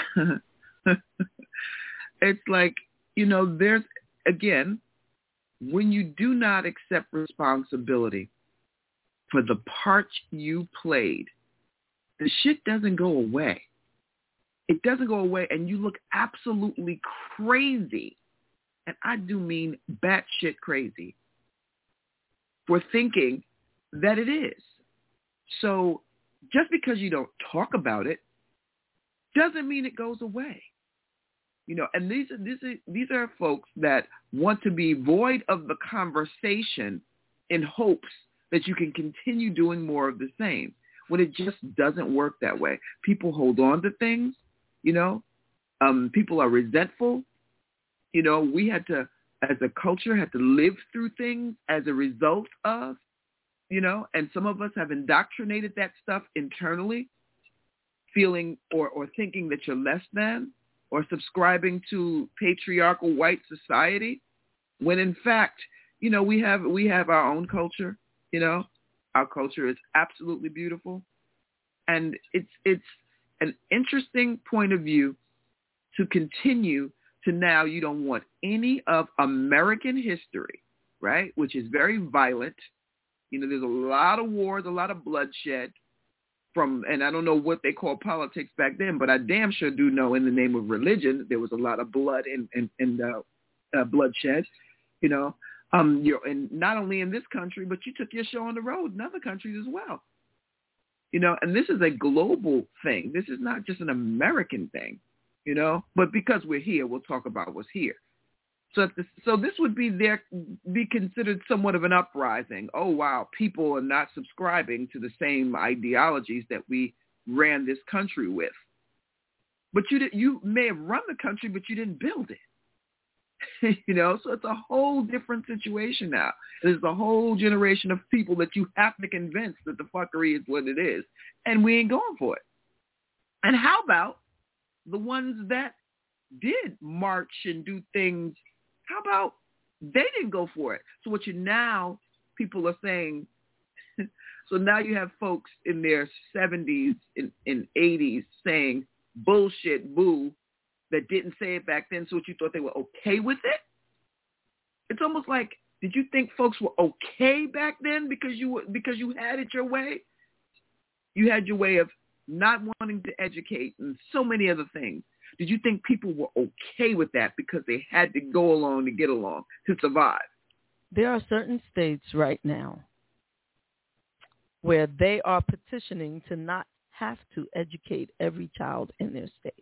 it's like, you know, there's, again, when you do not accept responsibility for the part you played, the shit doesn't go away. It doesn't go away, and you look absolutely crazy, and I do mean batshit crazy, for thinking that it is. So just because you don't talk about it doesn't mean it goes away. You know, and these are, these are, these are folks that want to be void of the conversation in hopes that you can continue doing more of the same, when it just doesn't work that way. People hold on to things, you know. Um, people are resentful. You know, we had to, as a culture, had to live through things as a result of, you know, and some of us have indoctrinated that stuff internally, feeling or, or thinking that you're less than, or subscribing to patriarchal white society, when in fact, you know, we have we have our own culture. You know, our culture is absolutely beautiful, and it's it's an interesting point of view to continue to now you don't want any of American history, right, which is very violent. You know, there's a lot of wars, a lot of bloodshed from, and I don't know what they call politics back then, but I damn sure do know in the name of religion there was a lot of blood and and, and uh, uh, bloodshed, you know. Um, you're and not only in this country, but you took your show on the road in other countries as well. You know, and this is a global thing. This is not just an American thing, you know. But because we're here, we'll talk about what's here. So, if this, so this would be there be considered somewhat of an uprising. Oh wow, people are not subscribing to the same ideologies that we ran this country with. But you did, you may have run the country, but you didn't build it. You know, so it's a whole different situation now. There's a whole generation of people that you have to convince that the fuckery is what it is, and we ain't going for it. And how about the ones that did march and do things? How about they didn't go for it? So what you now, people are saying, so now you have folks in their seventies and, and eighties saying, bullshit, boo, that didn't say it back then, so what you thought they were okay with it? It's almost like, did you think folks were okay back then because you were, because you had it your way? You had your way of not wanting to educate and so many other things. Did you think people were okay with that because they had to go along to get along, to survive? There are certain states right now where they are petitioning to not have to educate every child in their state.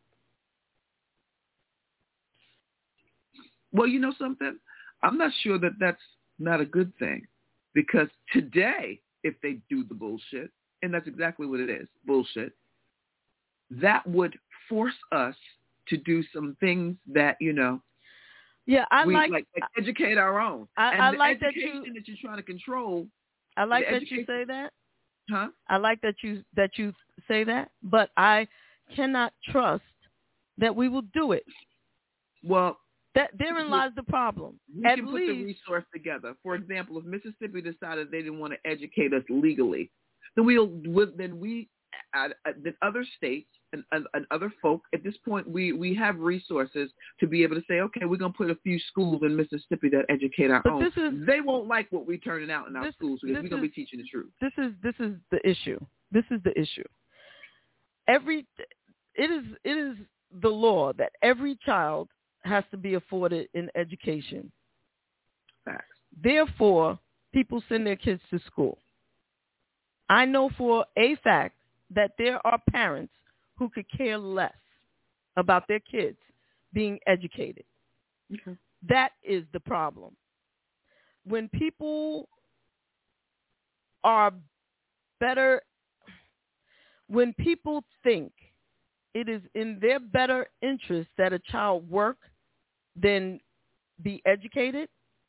Well, you know something? I'm not sure that that's not a good thing, because today, if they do the bullshit, and that's exactly what it is, bullshit, that would force us to do some things that, you know, yeah, I we, like, like, like educate our own. I, and I the like that education you that you're trying to control. I like that you say that. Huh? I like that you that you say that, but I cannot trust that we will do it. Well, that therein lies the problem. We At can put least, the resource together. For example, if Mississippi decided they didn't want to educate us legally, then we'll then we uh, then other states and, and, and other folk at this point we, we have resources to be able to say, okay, we're gonna put a few schools in Mississippi that educate our but own. This is, they won't like what we're turning out in our this, schools because we're is, gonna be teaching the truth. This is this is the issue. This is the issue. Every it is it is the law that every child has to be afforded in education. Facts. Therefore, people send their kids to school. I know for a fact that there are parents who could care less about their kids being educated. Okay. That is the problem. When people are better, when people think it is in their better interest that a child work than be educated,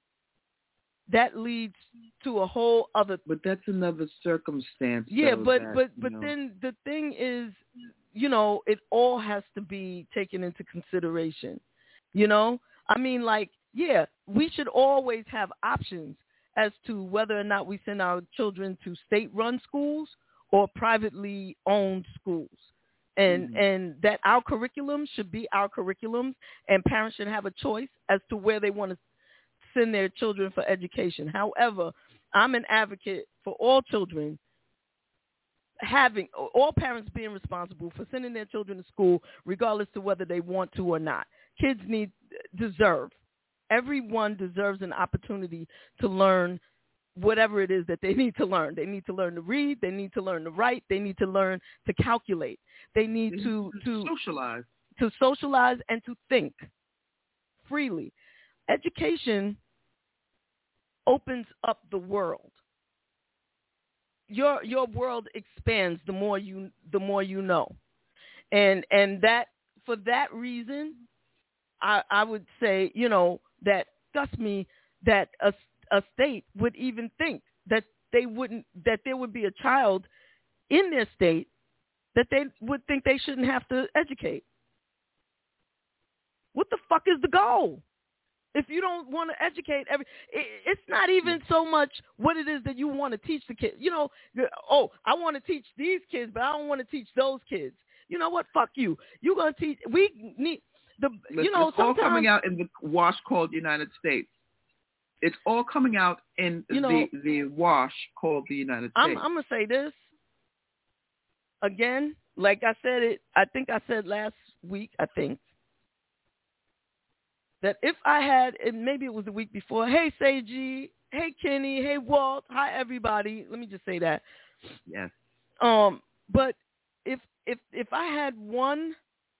that leads to a whole other. But that's another circumstance. Yeah, though, but that, but but know. then the thing is, you know, it all has to be taken into consideration. You know, I mean, like, yeah, we should always have options as to whether or not we send our children to state-run schools or privately owned schools. And mm-hmm. and that our curriculum should be our curriculum, and parents should have a choice as to where they want to send their children for education. However, I'm an advocate for all children having, all parents being responsible for sending their children to school, regardless to whether they want to or not. Kids need, deserve, everyone deserves an opportunity to learn whatever it is that they need to learn. They need to learn to read. They need to learn to write. They need to learn to calculate. They need They to, need to socialize. to socialize and to think freely. Education opens up the world. Your your world expands the more you the more you know. And and that for that reason, I, I would say, you know, that disgusts me that a, a state would even think that they wouldn't, that there would be a child in their state that they would think they shouldn't have to educate. What the fuck is the goal? If you don't want to educate every, it, it's not even so much what it is that you want to teach the kids. You know, oh, I want to teach these kids, but I don't want to teach those kids. You know what? Fuck you. You're going to teach. We need the. Listen, you know, it's all sometimes coming out in the wash called United States. It's all coming out in you know, the the wash called the United I'm, States. I'm gonna say this again. Like I said it. I think I said last week. I think that if I had, and maybe it was the week before. Hey, Seiji. Hey, Kenny. Hey, Walt. Hi, everybody. Let me just say that. Yes. Um, but if if if I had one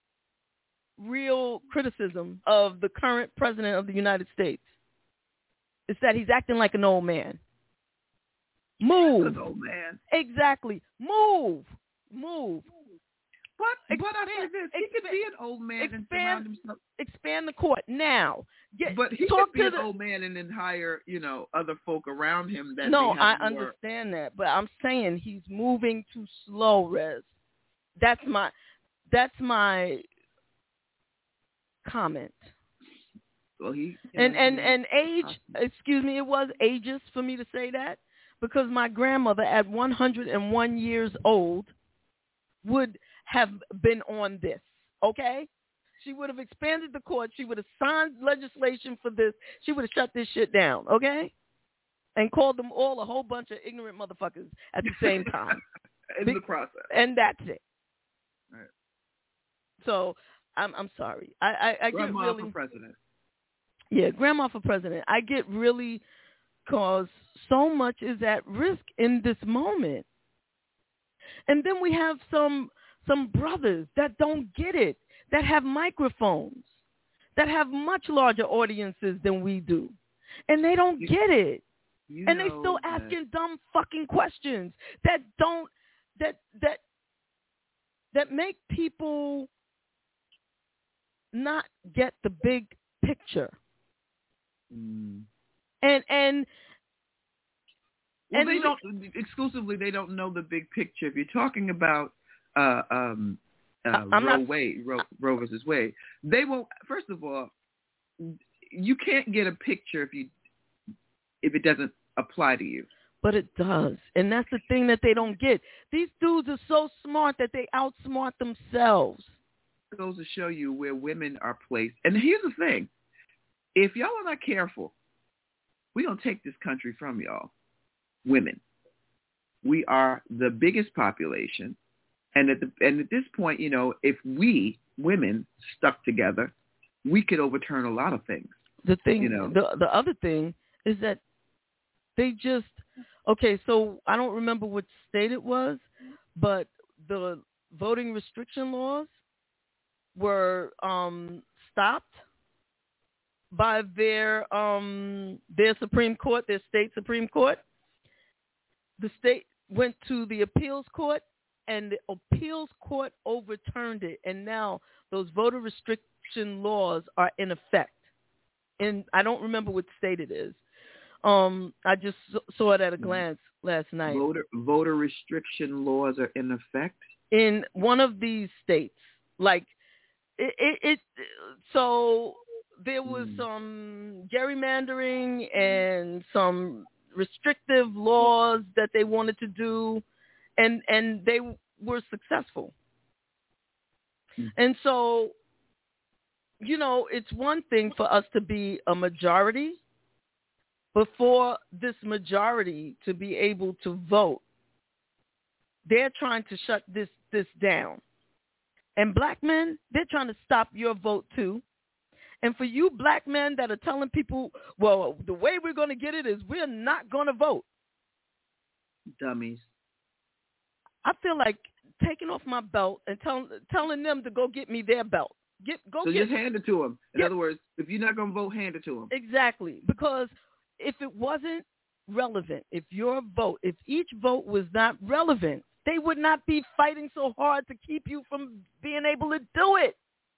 real criticism of the current president of the United States, it's that he's acting like an old man. Move. An old man. Exactly. Move. Move. But Expand, but I say this, he expand, could be an old man expand, and surround himself. Expand the court now. Get, But he talk could be to an the, old man and then hire, you know, other folk around him that no, may I have more. understand that, but I'm saying he's moving too slow, Rez. That's my that's my comment. Well, he And know, and he, and age, excuse me, it was ageist for me to say that because my grandmother at one hundred one years old would have been on this, okay? She would have expanded the court. She would have signed legislation for this. She would have shut this shit down, okay? And called them all a whole bunch of ignorant motherfuckers at the same time. in Be- the process. And that's it. Right. So I'm I'm sorry. I, I, I get Grandma really for president. Yeah, grandma for president. I get really, cause so much is at risk in this moment. And then we have some some brothers that don't get it, that have microphones, that have much larger audiences than we do. And they don't You, get it. you And they know still that, asking dumb fucking questions that don't that that that make people not get the big picture. Mm. And and Well, and they don't exclusively. They don't know the big picture. If you're talking about uh, um, uh, I'm Roe not, Wade, Roe, Roe versus Wade, they won't. First of all, you can't get a picture if you if it doesn't apply to you. But it does, and that's the thing that they don't get. These dudes are so smart that they outsmart themselves. It goes to show you where women are placed. And here's the thing: if y'all are not careful, we're gonna take this country from y'all. Women. We are the biggest population. And at the and at this point, you know, if we, women, stuck together, we could overturn a lot of things. The thing, you know? the the other thing is that they just, okay, so I don't remember which state it was, but the voting restriction laws were um, stopped by their um, their Supreme Court, their state Supreme Court. The state went to the appeals court, and the appeals court overturned it, and now those voter restriction laws are in effect. And I don't remember what state it is. Um, I just saw it at a glance last night. Voter voter restriction laws are in effect in one of these states. Like it, it, it so there was mm. some gerrymandering and some restrictive laws that they wanted to do, and and they were successful. Mm. And so, you know, it's one thing for us to be a majority, but for this majority to be able to vote, they're trying to shut this this down. And black men, they're trying to stop your vote too. And for you black men that are telling people, well, the way we're going to get it is we're not going to vote. Dummies. I feel like taking off my belt and tell, telling them to go get me their belt. Get go so get. just hand it to them. In get, other words, if you're not going to vote, hand it to them. Exactly. Because if it wasn't relevant, if your vote, if each vote was not relevant, they would not be fighting so hard to keep you from being able to do it.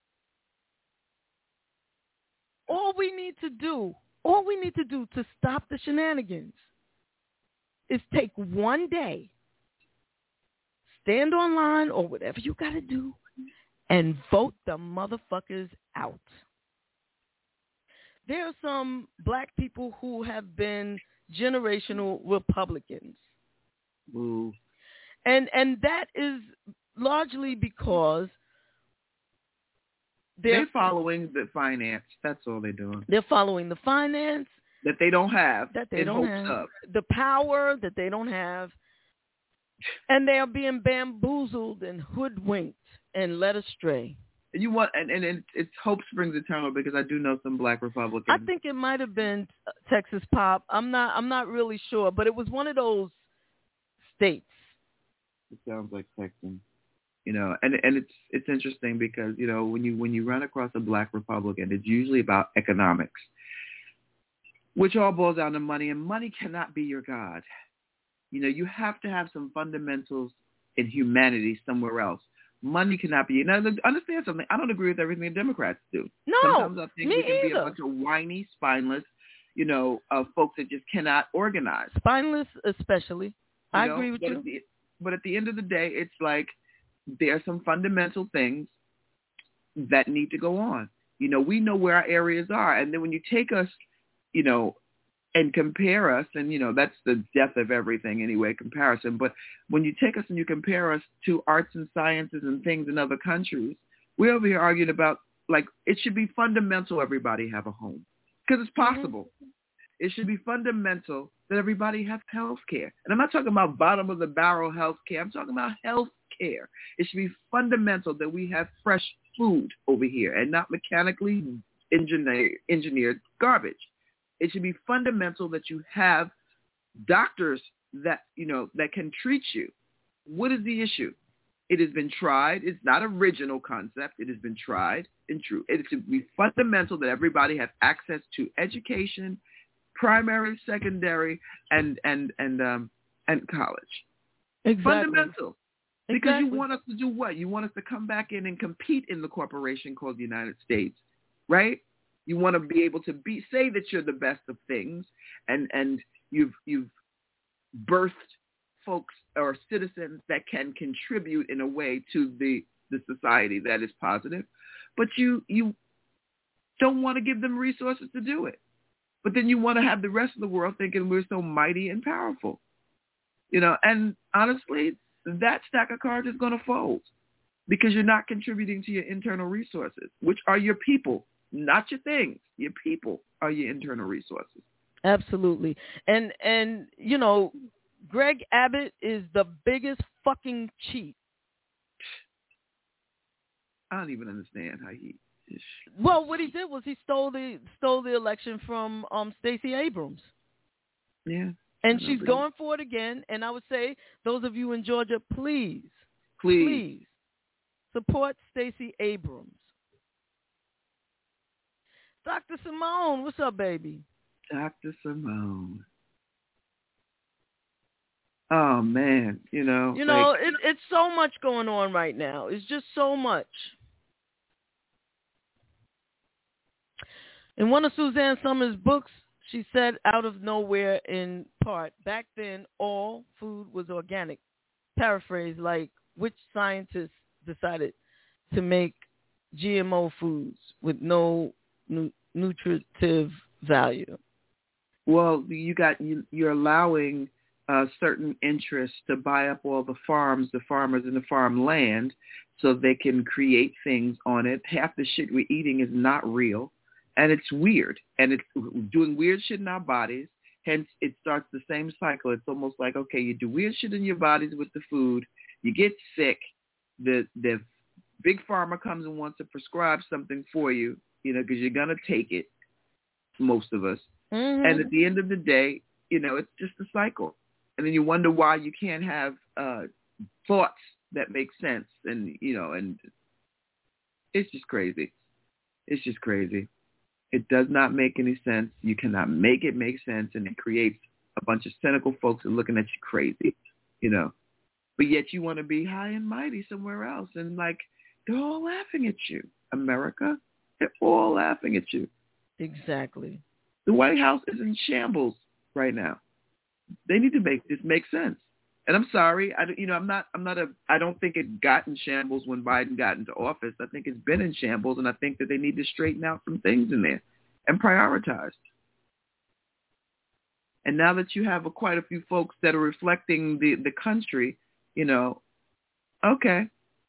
All we need to do, all we need to do to stop the shenanigans is take one day, stand online or whatever you got to do, and vote the motherfuckers out. There are some black people who have been generational Republicans. Ooh. And and that is largely because they're, they're following the finance. That's all they're doing. They're following the finance. That they don't have. That they don't have. Of. The power that they don't have. And they are being bamboozled and hoodwinked and led astray. And you want, and, and, and it's hope springs eternal because I do know some black Republicans. I think it might have been Texas Pop. I'm not. I'm not really sure, but it was one of those states. It sounds like Texan, you know, and and it's it's interesting because you know when you when you run across a black Republican, it's usually about economics, which all boils down to money, and money cannot be your god. You know, you have to have some fundamentals in humanity somewhere else. Money cannot be. Now, understand something. I don't agree with everything the Democrats do. No, sometimes I think me we can either. be a bunch of whiny, spineless, you know, uh, folks that just cannot organize. Spineless, especially. You I know? agree with but you. At the, but at the end of the day, it's like there are some fundamental things that need to go on. You know, we know where our areas are, and then when you take us, you know, and compare us, and, you know, that's the death of everything anyway, comparison. But when you take us and you compare us to arts and sciences and things in other countries, we're over here arguing about, like, it should be fundamental everybody have a home because it's possible. Mm-hmm. It should be fundamental that everybody have health care. And I'm not talking about bottom-of-the-barrel health care. I'm talking about health care. It should be fundamental that we have fresh food over here and not mechanically engineered, engineered garbage. It should be fundamental that you have doctors that, you know, that can treat you. What is the issue? It has been tried. It's not an original concept. It has been tried and true. It should be fundamental that everybody have access to education, primary, secondary, and and and um and college. Exactly. Fundamental. Because exactly. you want us to do what? You want us to come back in and compete in the corporation called the United States, right? You want to be able to be say that you're the best of things, and, and you've you've birthed folks or citizens that can contribute in a way to the, the society that is positive, but you you don't want to give them resources to do it. But then you want to have the rest of the world thinking we're so mighty and powerful, you know. And honestly, that stack of cards is going to fold because you're not contributing to your internal resources, which are your people. Not your things. Your people are your internal resources. Absolutely. And, and you know, Greg Abbott is the biggest fucking cheat. I don't even understand how he... Well, what he did was he stole the stole the election from um, Stacey Abrams. Yeah. And she's going for it again. And I would say, those of you in Georgia, please, please, please support Stacey Abrams. Doctor Simone, what's up, baby? Doctor Simone. Oh, man, you know. You know, like, it, it's so much going on right now. It's just so much. In one of Suzanne Summers' books, she said out of nowhere in part, back then all food was organic. Paraphrase, like, which scientists decided to make G M O foods with no nu- nutritive value? Well, you got you, you're allowing uh, certain interests to buy up all the farms, the farmers in the farmland, so they can create things on it. Half the shit we're eating is not real, and it's weird, and it's doing weird shit in our bodies. Hence, it starts the same cycle. It's almost like, okay, you do weird shit in your bodies with the food, you get sick, the the big pharma comes and wants to prescribe something for you, you know, because you're going to take it, most of us. Mm-hmm. And at the end of the day, you know, it's just a cycle. And then you wonder why you can't have uh, thoughts that make sense. And, you know, and it's just crazy. It's just crazy. It does not make any sense. You cannot make it make sense. And it creates a bunch of cynical folks that are looking at you crazy, you know. But yet you want to be high and mighty somewhere else. And, like, they're all laughing at you, America. They're all laughing at you. Exactly. The White House is in shambles right now. They need to make this make sense. And I'm sorry, I, you know, I'm not, I'm not a, I don't think it got in shambles when Biden got into office. I think it's been in shambles, and I think that they need to straighten out some things in there and prioritize. And now that you have a, quite a few folks that are reflecting the, the country, you know, okay.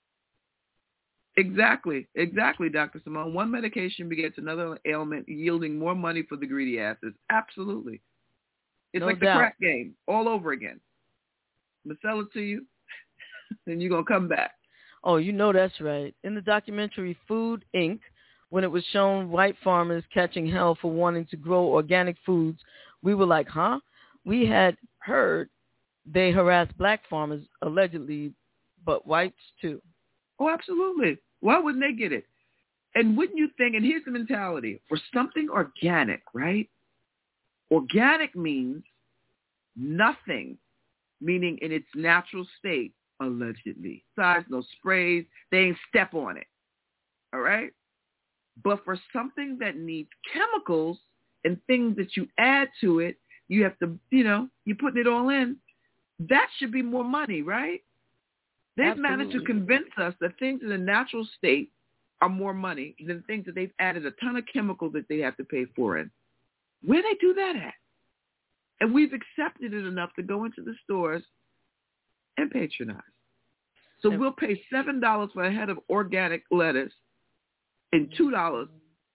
Exactly, exactly, Doctor Simone. One medication begets another ailment, yielding more money for the greedy asses. Absolutely. It's No like doubt. the crack game all over again. I'm going to sell it to you, and you're going to come back. Oh, you know that's right. In the documentary Food, Incorporated, when it was shown white farmers catching hell for wanting to grow organic foods, we were like, huh? We had heard they harassed black farmers, allegedly, but whites too. Oh, absolutely. Why wouldn't they get it? And wouldn't you think, and here's the mentality, for something organic, right? Organic means nothing, meaning in its natural state, allegedly. Besides, no sprays, they ain't step on it, all right? But for something that needs chemicals and things that you add to it, you have to, you know, you're putting it all in, that should be more money, right? They've Absolutely. managed to convince us that things in a natural state are more money than things that they've added a ton of chemicals that they have to pay for in. Where they do that at? And we've accepted it enough to go into the stores and patronize. So Yeah. we'll pay seven dollars for a head of organic lettuce and two dollars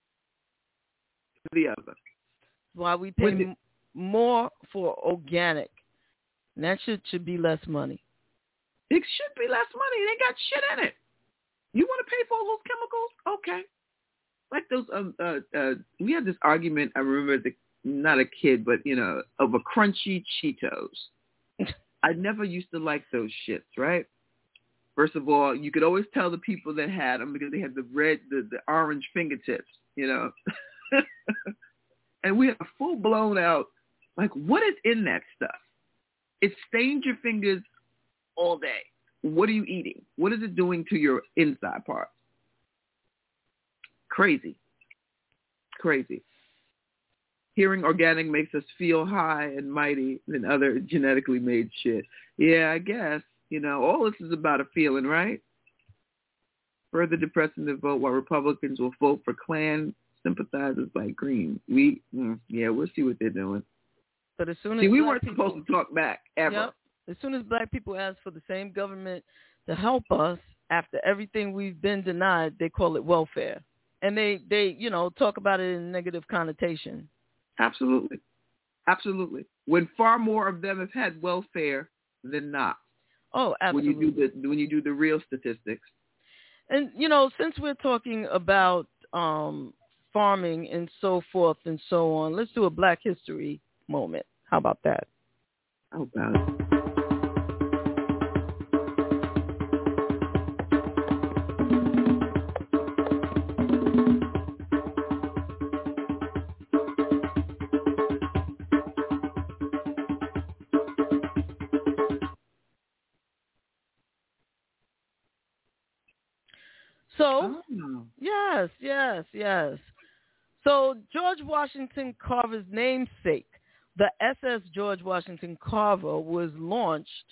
for the other. Why we pay When m- more for organic. And that should, should be less money. It should be less money. They got shit in it. You want to pay for all those chemicals? Okay. Like those, um, uh, uh, we had this argument, I remember, as a, not a kid, but, you know, of a crunchy Cheetos. I never used to like those shits, right? First of all, you could always tell the people that had them because they had the red, the, the orange fingertips, you know. And we had a full-blown out, like, what is in that stuff? It stains your fingers all day. What are you eating? What is it doing to your inside parts? Crazy. Crazy. Hearing organic makes us feel high and mighty than other genetically made shit. Yeah, I guess. You know, all this is about a feeling, right? Further depressing the vote while Republicans will vote for Klan sympathizers like Green. We, mm, yeah, we'll see what they're doing. But as soon as See, we black weren't people, supposed to talk back, ever. Yep. As soon as black people ask for the same government to help us after everything we've been denied, they call it welfare. And they, they, you know, talk about it in negative connotation. Absolutely. Absolutely. When far more of them have had welfare than not. Oh, absolutely. When you do the when you do the real statistics. And, you know, since we're talking about um, farming and so forth and so on, let's do a Black History moment. How about that? How about it? So, Oh. yes, yes, yes. So George Washington Carver's namesake, the S S George Washington Carver, was launched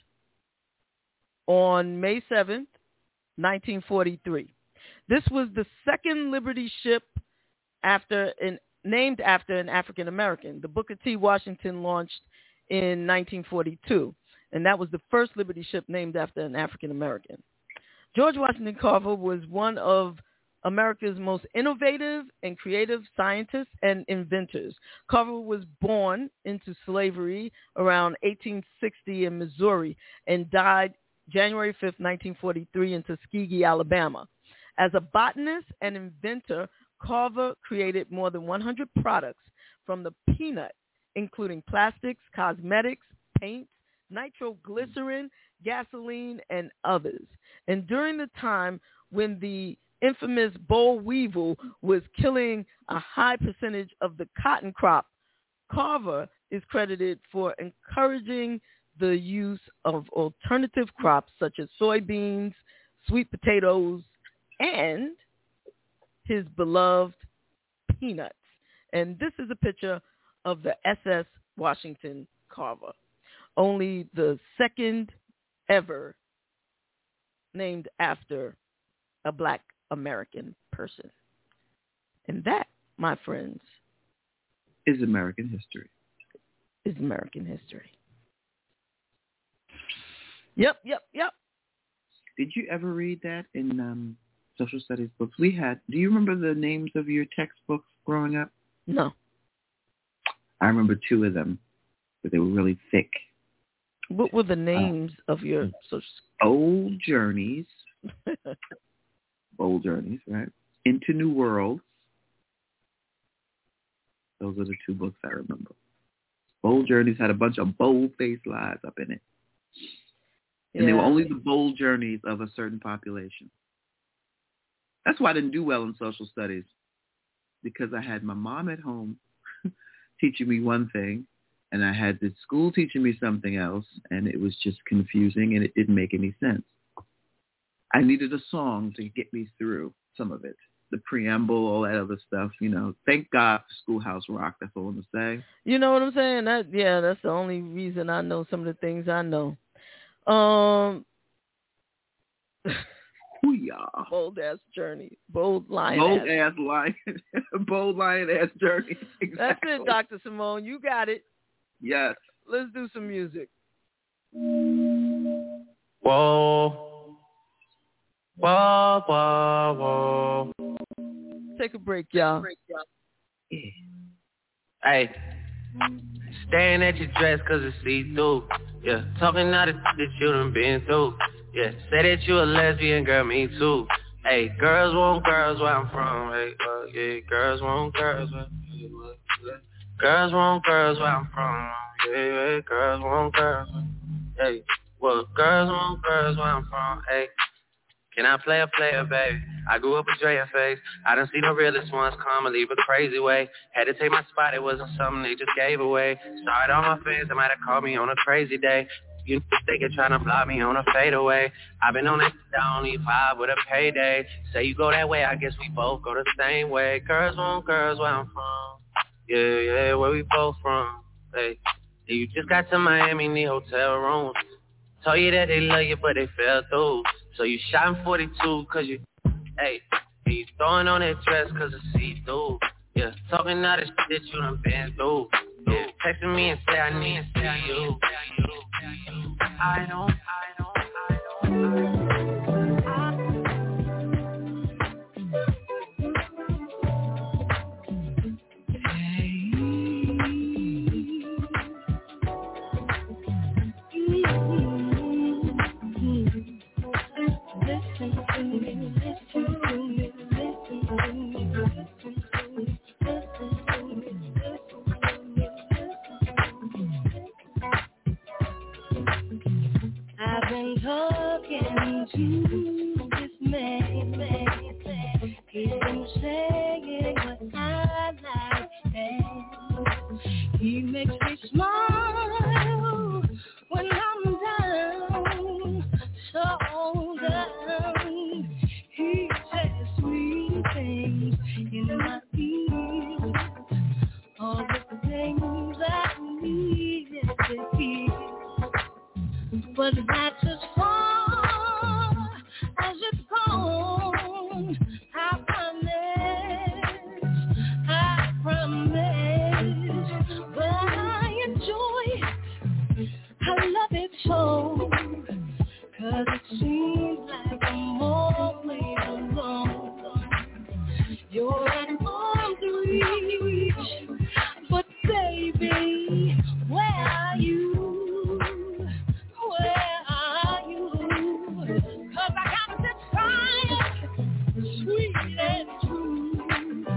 on May seventh, nineteen forty-three. This was the second Liberty ship after an, named after an African American. The Booker T. Washington launched in nineteen forty-two, and that was the first Liberty ship named after an African American. George Washington Carver was one of America's most innovative and creative scientists and inventors. Carver was born into slavery around eighteen sixty in Missouri and died January fifth, nineteen forty-three in Tuskegee, Alabama. As a botanist and inventor, Carver created more than one hundred products from the peanut, including plastics, cosmetics, paints, nitroglycerin, gasoline, and others. And during the time when the infamous boll weevil was killing a high percentage of the cotton crop, Carver is credited for encouraging the use of alternative crops such as soybeans, sweet potatoes, and his beloved peanuts. And this is a picture of the S S Washington Carver, only the second ever named after a Black American person. And that, my friends, is American history. Is American history. Yep, yep, yep. Did you ever read that in um, social studies books? We had. Do you remember the names of your textbooks growing up? No. I remember two of them, but they were really thick. What were the names uh, of your social? Bold Journeys. Bold Journeys, right? Into New Worlds. Those are the two books I remember. Bold Journeys had a bunch of bold-faced lies up in it. And yeah. They were only the bold journeys of a certain population. That's why I didn't do well in social studies, because I had my mom at home teaching me one thing, and I had the school teaching me something else, and it was just confusing, and it didn't make any sense. I needed a song to get me through some of it. The preamble, all that other stuff, you know. Thank God for Schoolhouse Rock, that's all I'm going to say. You know what I'm saying? That Yeah, that's the only reason I know some of the things I know. Um, Booyah. Bold ass journey, bold lion, bold ass, ass lion, bold lion ass journey. Exactly. That's it, Doctor Simone. You got it. Yes. Let's do some music. Whoa, whoa, whoa, whoa. Take a break, y'all. Yeah. Hey. Staring at your dress cause it's see-through. Yeah, talking all the that you done been through. Yeah, say that you a lesbian, girl, me too. Hey, girls want girls where I'm from. Hey, uh, yeah, girls want girls where yeah, girls want girls where I'm from. Yeah, yeah, girls want girls. Hey, well, girls want girls where I'm from. Hey, can I play a player, baby? I grew up with Dre and Face. I done seen the realest ones come and leave a crazy way. Had to take my spot, it wasn't something they just gave away. Sorry to all my fans, they might have called me on a crazy day. You thinking trying to block me on a fadeaway. I've been on it down, only five with a payday. Say you go that way, I guess we both go the same way. Girls want girls where I'm from. Yeah, yeah, where we both from. Hey, you just got to Miami, need hotel rooms. Told you that they love you, but they fell through. So you shot in forty-two cause you, hey, and you throwing on that dress cause it's see-through. Yeah, talking all the shit that you done been through. Yeah, texting me and say I need to see you. I don't, I don't, I don't, I don't. I've been talking to this man. He's been saying what I like, and he makes me smile when I'm down, so down. He says sweet things in my ear, all the things I needed to hear. But that's as far as it's gone. I promise, I promise. But I enjoy, I love it so. Cause it seems like I'm always alone. You're at arm's reach, but baby, where are you? Where are you? Cause I got this fire, sweet and true.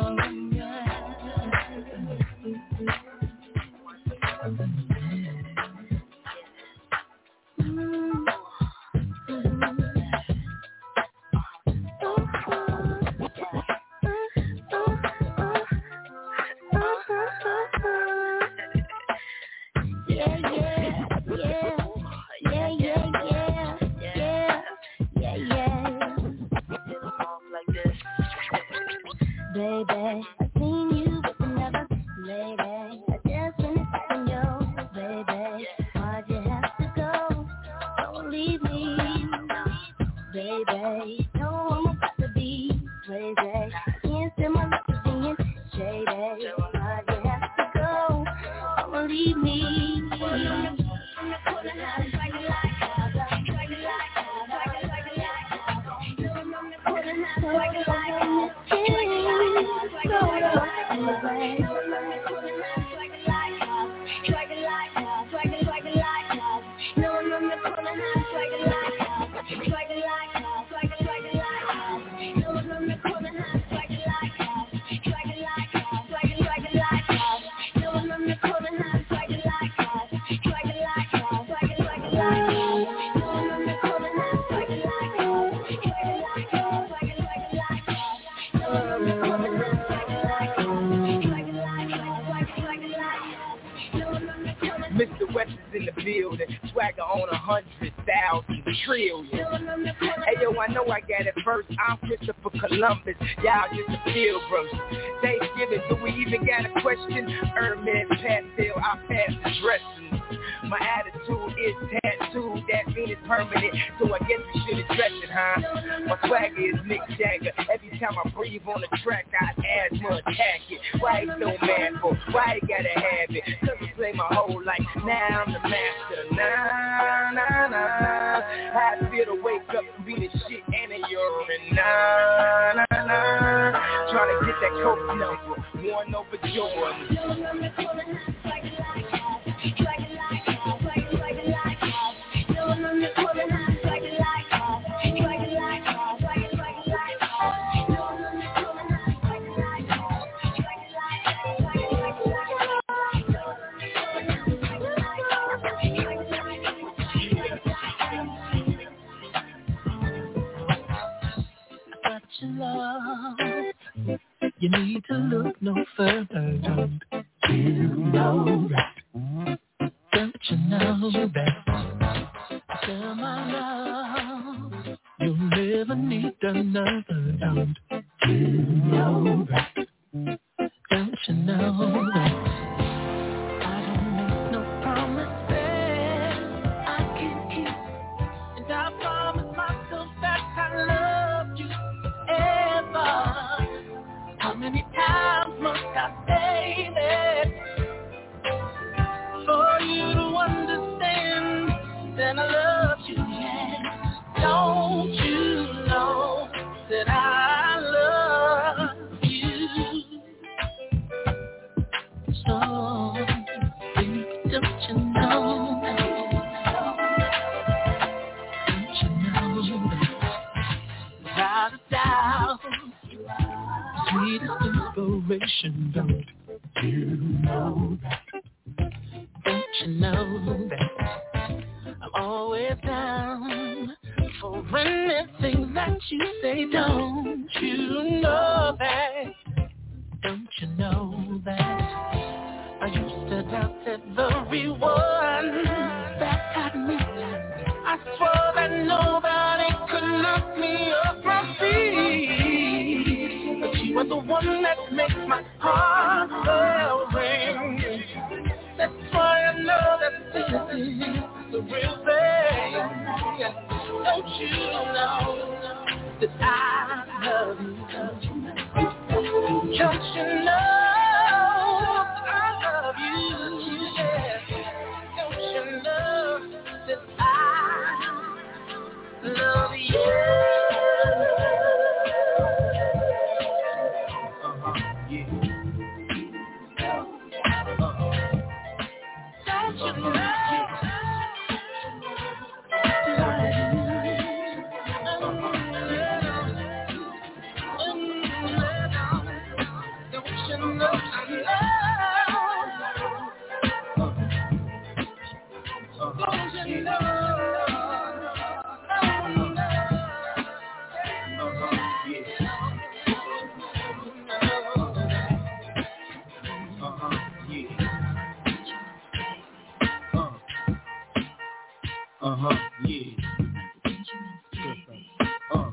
Mister West is in the building, swagger on a hundred thousand trillion. Hey yo, I know I got it first. I'm Christopher Columbus, y'all just the pilgrims. Thanksgiving, do we even got a question? Hermes pastel, I pass the dressing. My attitude is tattooed, that mean it's permanent, so I guess we should address it, huh? My swagger is Mick Jagger. Every time I breathe on the track, I asthma attack it. Why he so manful? Why he gotta have it? Cause I play my whole life, now I'm the master. Nah, nah, nah. How I feel to wake up and be the shit and a urine. Nah, nah, nah. Trying to get that coke number, one over Jordan. Love, you need to look no further. Don't you know that? Don't you know that? Tell my love, you'll never need another. Don't you know that? Don't you know that? I don't make no promises I can't keep, and I promise myself that I love you. How many times must I say that for you to understand that I love you? Yes. Don't you know that I love you? So don't you know? Don't you know without a doubt? Sweetest inspiration, don't you know that? Don't you know that I'm always down for anything that you say? Don't you know that? Don't you know that I used to doubt everyone that got me? I swore that nobody could knock me off my feet. You are the one that makes my heart well ring. That's why I know that this is the real thing. Don't you know that I love you? Don't you know I love you? Yeah. Don't you know that I love you? Uh-huh, yeah. Uh. Uh-huh, yeah. Uh.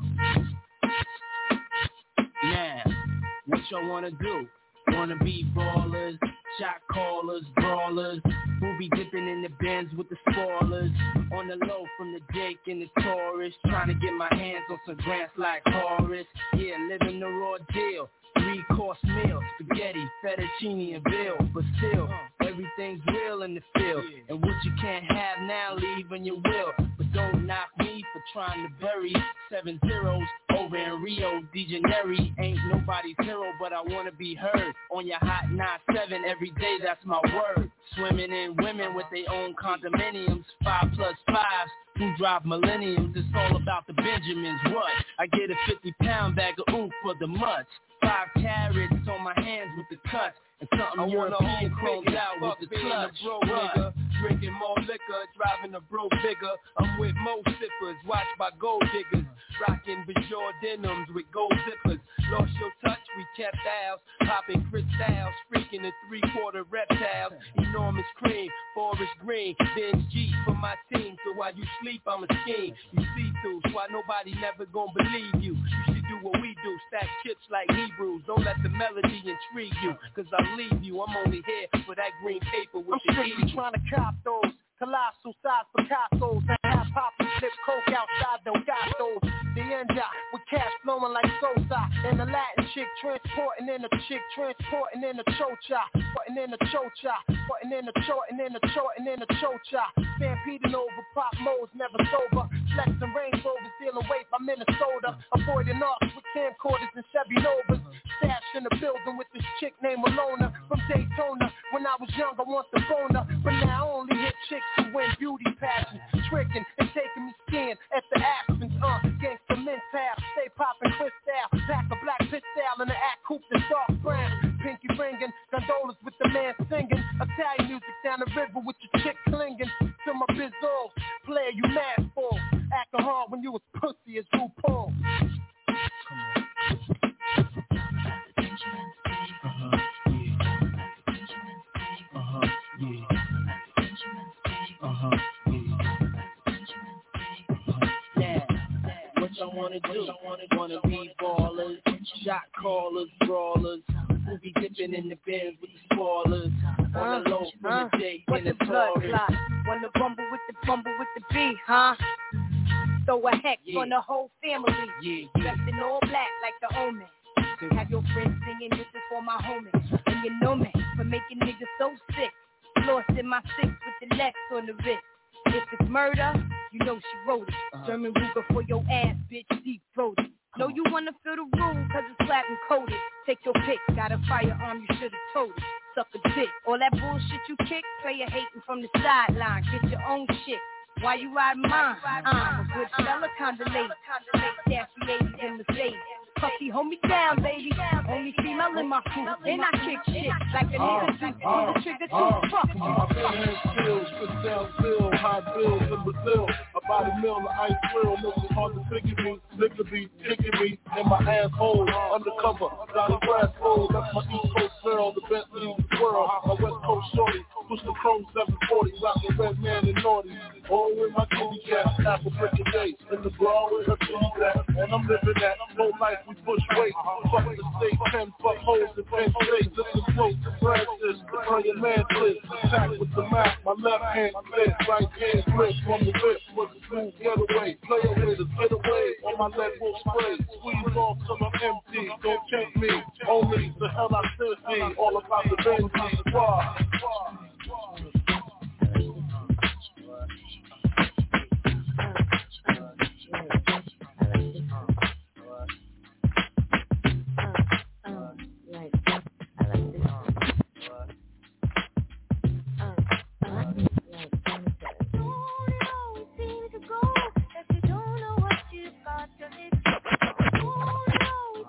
Now, what y'all wanna do? Wanna be ballers, shot callers, brawlers, who be dipping in the bins with the spoilers, on the low from the Jake and the Taurus, trying to get my hands on some grants like Horace, yeah, living the raw deal, three course meal, spaghetti, fettuccine and veal, but still, everything's real in the field, and what you can't have now, leave in your will, but don't knock me for trying to bury seven zeros over in Rio de Janeiro, ain't nobody's hero, but I wanna be heard, on your hot nine seven every day, that's my word, swimming in women with their own condominiums, five plus fives, who drive millenniums, it's all about the Benjamins, what? I get a fifty pound bag of oomph for the mutts, five carrots on my hands with the cuts, and something European chromed out with the clutch, what? Drinking more liquor, driving a bro bigger. I'm with mo sippers, watched by gold diggers. Rocking Bajor denims with gold zippers. Lost your touch, we kept ours. Popping crystals, freaking the three-quarter reptiles. Enormous cream, forest green. Benz G for my team, so while you sleep, I'm a scheme. You see through, so why nobody never gonna believe you. You should do what we do, stack chips like Hebrews. Don't let the melody intrigue you, cause I'll leave you. I'm only here for that green paper with I'm the strictly E. trying to cop those colossal size Picassos and have pop and flip coke outside the gatos. The end with cash flowing like Sosa, and the Latin chick transporting in a chick transporting in a chocha, putting in a chocha, putting in a cho and in a cho and in a chocha. Stampeding over pop modes, never sober. Flexing Range Rovers, dealing weight by Minnesota. Avoiding arcs with camcorders and Chevy Novas. Stashed in the building with this chick named Alona from Daytona. When I was young, I want the boner, but now I only hit chicks who win beauty pageants, tricking and taking me skiing at the Aspens. Uh, gangsta mental, stay popping crystal, pack a black pistol and the act coupe that's dark brown. Pinky ringing, gondolas with the man singing, Italian music down the river with your chick clinging to my bizzles. Player, you mad for acting hard when you was pussy as RuPaul. Uh-huh, yeah. What y'all wanna do? Wanna be ballers, shot callers, brawlers, who be dipping in the bins with the spoilers, on the low from the Jake and the Taurus. Wanna bumble with the bumble with the B, huh? Throw a hex Yeah. on the whole family. Yeah, yeah. Dressed in all black like the omen. Have your friends singing, this is for my homies. And you know me, for making niggas so sick. Lost in my six with the Lex on the wrist. If it's murder, you know she wrote it. Uh-huh. German Ruger for your ass, bitch, deep throated. Know you wanna feel the room, cause it's Latin coded. Take your pick, got a firearm, you should've told it. Suck a dick, all that bullshit you kick, player hating from the sideline. Get your own shit. Why you ride mine? I'm a good fella, kinda late. Sassy eighties in Mercedes. Puffy, hold me down, baby. Only female in my crew, and I kick shit like a nigga do. Pull the trigger too, fuck you. My band skills, sit down still, high bills in Brazil. About a mill of ice grill, makes it hard to figure me. Nigga be kicking me in my asshole. Undercover, Johnny Brasco. That's my East Coast girl, the best in the world. My West Coast shorty, push the chrome seven forty, rockin' red man and naughty. All with my kitty cat, apple brick a day. In the bra with her titties at, and I'm living that. Whole life we push weight. Fuck the state, ten fuck holes in Penn State. Just a float to Francis, burn your man twist. Attack with the map, my left hand split, right hand grip on the whip. Was a smooth getaway, play away to get away. On my leg will spray, squeeze off till I'm empty. Don't tempt me, only the hell I should be. All about the Benji, wow.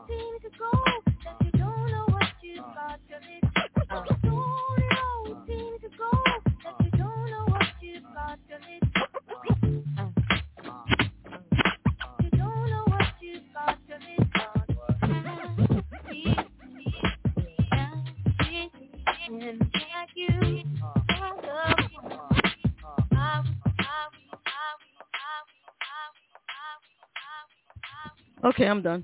Don't know what you've got to live. Don't know Okay, I'm done.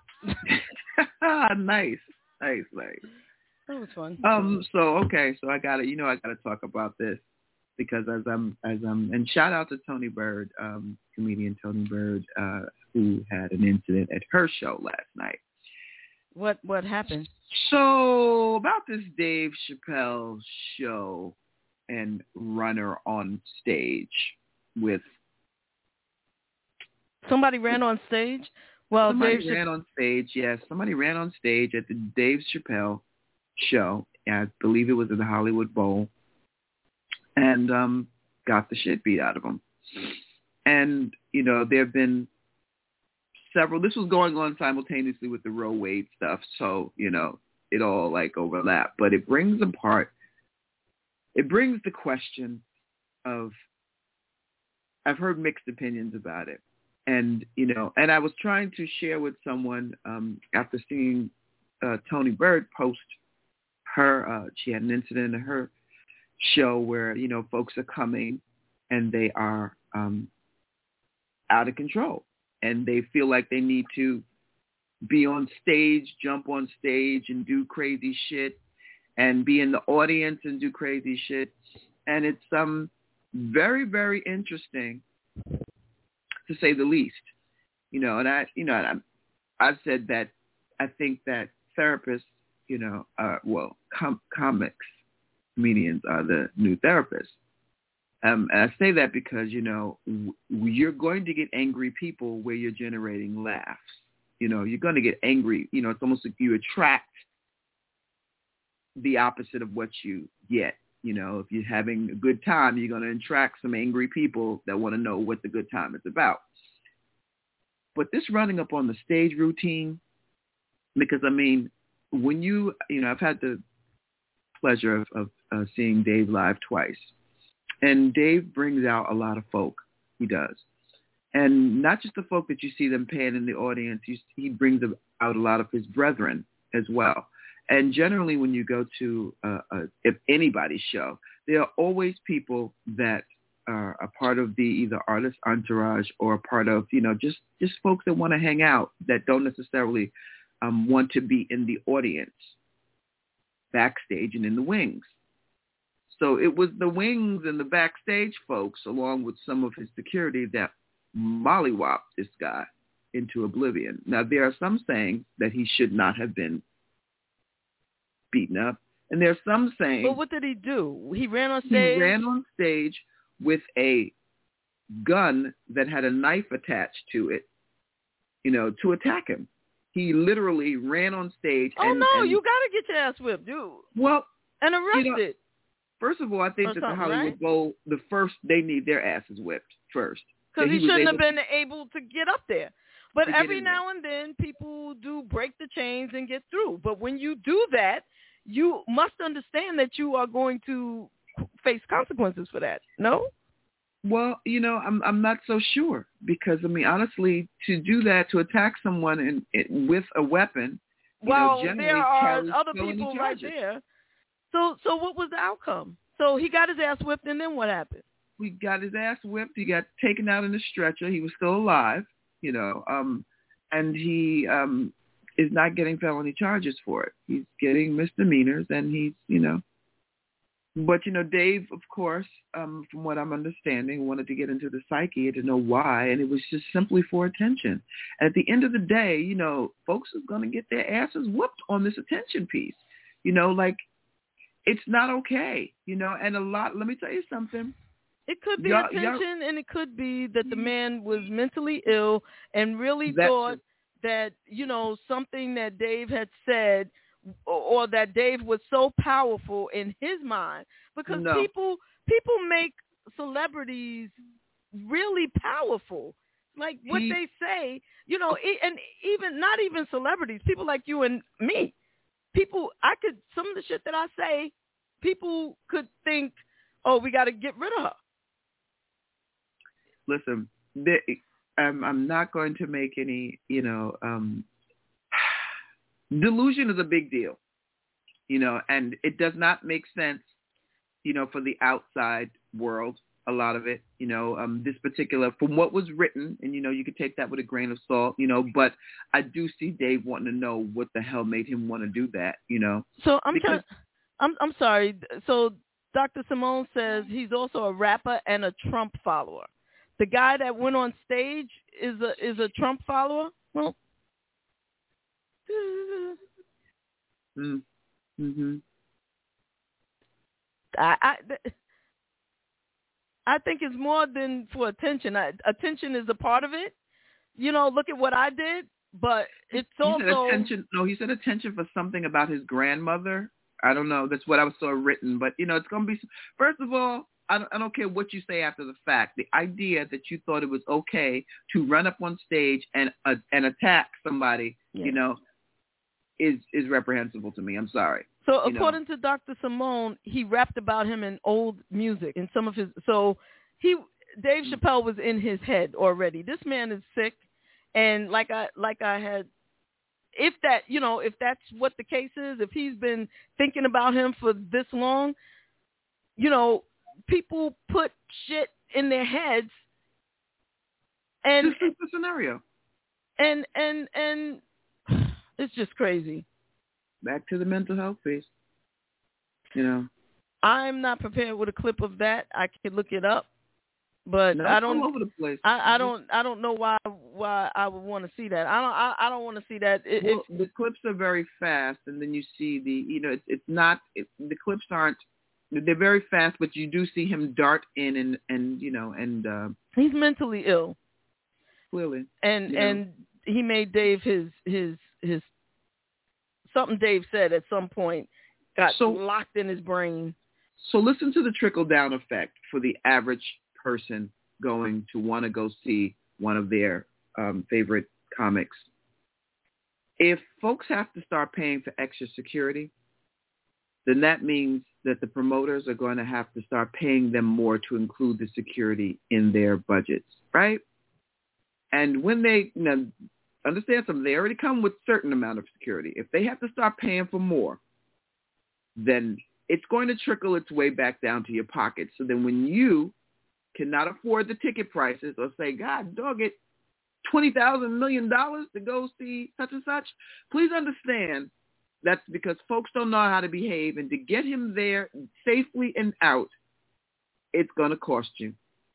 Nice, nice, nice. That was fun. Um. So okay. So I got to, you know, I got to talk about this because as I'm, as I'm, and shout out to Tony Bird, um, comedian Tony Bird, uh, who had an incident at her show last night. What What happened? So about this Dave Chappelle show and runner on stage with somebody ran on stage. Well, somebody Dave ran Chapp- on stage. Yes, somebody ran on stage at the Dave Chappelle show. I believe it was at the Hollywood Bowl, and um, got the shit beat out of him. And you know, there have been several. This was going on simultaneously with the Roe Wade stuff, so you know, it all like overlapped. But it brings apart. It brings the question of. I've heard mixed opinions about it. And, you know, and I was trying to share with someone um, after seeing uh, Tony Bird post her, uh, she had an incident in her show where, you know, folks are coming and they are um, out of control and they feel like they need to be on stage, jump on stage and do crazy shit and be in the audience and do crazy shit. And it's um, very, very interesting to say the least, you know, and I, you know, and I, I've said that I think that therapists, you know, uh, well, com- comics, comedians are the new therapists. Um, and I say that because, you know, w- you're going to get angry people where you're generating laughs. You know, you're going to get angry. You know, it's almost like you attract the opposite of what you get. You know, if you're having a good time, you're going to attract some angry people that want to know what the good time is about. But this running up on the stage routine, because, I mean, when you, you know, I've had the pleasure of, of uh, seeing Dave live twice. And Dave brings out a lot of folk. He does. And not just the folk that you see them paying in the audience. You, he brings out a lot of his brethren as well. And generally when you go to uh, a, if anybody's show, there are always people that are a part of the either artist entourage or a part of, you know, just, just folks that want to hang out that don't necessarily um, want to be in the audience, backstage and in the wings. So it was the wings and the backstage folks, along with some of his security, that mollywopped this guy into oblivion. Now, there are some saying that he should not have been beaten up. And there's some saying... But what did he do? He ran on stage? He ran on stage with a gun that had a knife attached to it, you know, to attack him. He literally ran on stage. Oh, and, no, and, you got to get your ass whipped, dude. Well... And arrested. You know, first of all, I think or that the Hollywood right? Bowl, the first, they need their asses whipped first. Because he, he shouldn't have able, been able to get up there. But every now and then, people do break the chains and get through. But when you do that, you must understand that you are going to face consequences for that. No? Well, you know, I'm I'm not so sure. Because, I mean, honestly, to do that, to attack someone in, in, with a weapon, you well, know, generally there are carries other felony people charges. right there. So, so what was the outcome? So he got his ass whipped, and then what happened? We got his ass whipped. He got taken out in a stretcher. He was still alive, you know, um, and he um, is not getting felony charges for it. He's getting misdemeanors, and he's, you know. But, you know, Dave, of course, um, from what I'm understanding, wanted to get into the psyche to know why, and it was just simply for attention. And at the end of the day, you know, folks are going to get their asses whooped on this attention piece. You know, like, it's not okay, you know, and a lot, let me tell you something. It could be y'all, attention, y'all, and it could be that the man was mentally ill and really thought that, you know, something that Dave had said or that Dave was so powerful in his mind. Because no. people people make celebrities really powerful. Like what he, they say, you know, and even not even celebrities, people like you and me. People, I could, some of the shit that I say, people could think, oh, we got to get rid of her. Listen, they, um, I'm not going to make any, you know, um, delusion is a big deal, you know, and it does not make sense, you know, for the outside world a lot of it, you know, um, this particular, from what was written, and, you know, you could take that with a grain of salt, you know, but I do see Dave wanting to know what the hell made him want to do that, you know. So I'm because, trying, I'm I'm sorry. So Doctor Simone says he's also a rapper and a Trump follower. The guy that went on stage is a is a Trump follower. Well, mm, mm-hmm. I, I I think it's more than for attention. I, attention is a part of it. You know, look at what I did, but it's he also said attention. No, he said attention for something about his grandmother. I don't know. That's what I saw written, but you know, it's gonna be. First of all, I don't, I don't care what you say after the fact. The idea that you thought it was okay to run up on stage and uh, and attack somebody, yeah. you know, is is reprehensible to me. I'm sorry. So according know. to Doctor Simone, he rapped about him in old music in some of his. So he Dave Chappelle was in his head already. This man is sick, and like I like I had. If that, you know, if that's what the case is, if he's been thinking about him for this long, you know, people put shit in their heads, and this is the scenario, and and and it's just crazy. Back to the mental health piece, you know. I'm not prepared with a clip of that. I could look it up, but no, I don't. All over the place. I, I don't. I don't know why. Why I would want to see that. I don't. I, I don't want to see that. It, well, the clips are very fast, and then you see the. You know, it's it's not. It, the clips aren't. They're very fast, but you do see him dart in and and you know and. Uh, He's mentally ill. Clearly. And you and know. he made Dave his his his. Something Dave said at some point got so, locked in his brain. So listen to the trickle-down effect for the average person going to want to go see one of their um, favorite comics. If folks have to start paying for extra security, then that means that the promoters are going to have to start paying them more to include the security in their budgets, right? And when they, you know, understand something, they already come with a certain amount of security. If they have to start paying for more, then it's going to trickle its way back down to your pocket. So then when you cannot afford the ticket prices or say, God, dog it, twenty thousand million dollars to go see such and such, please understand that's because folks don't know how to behave. And to get him there safely and out, it's going to cost you.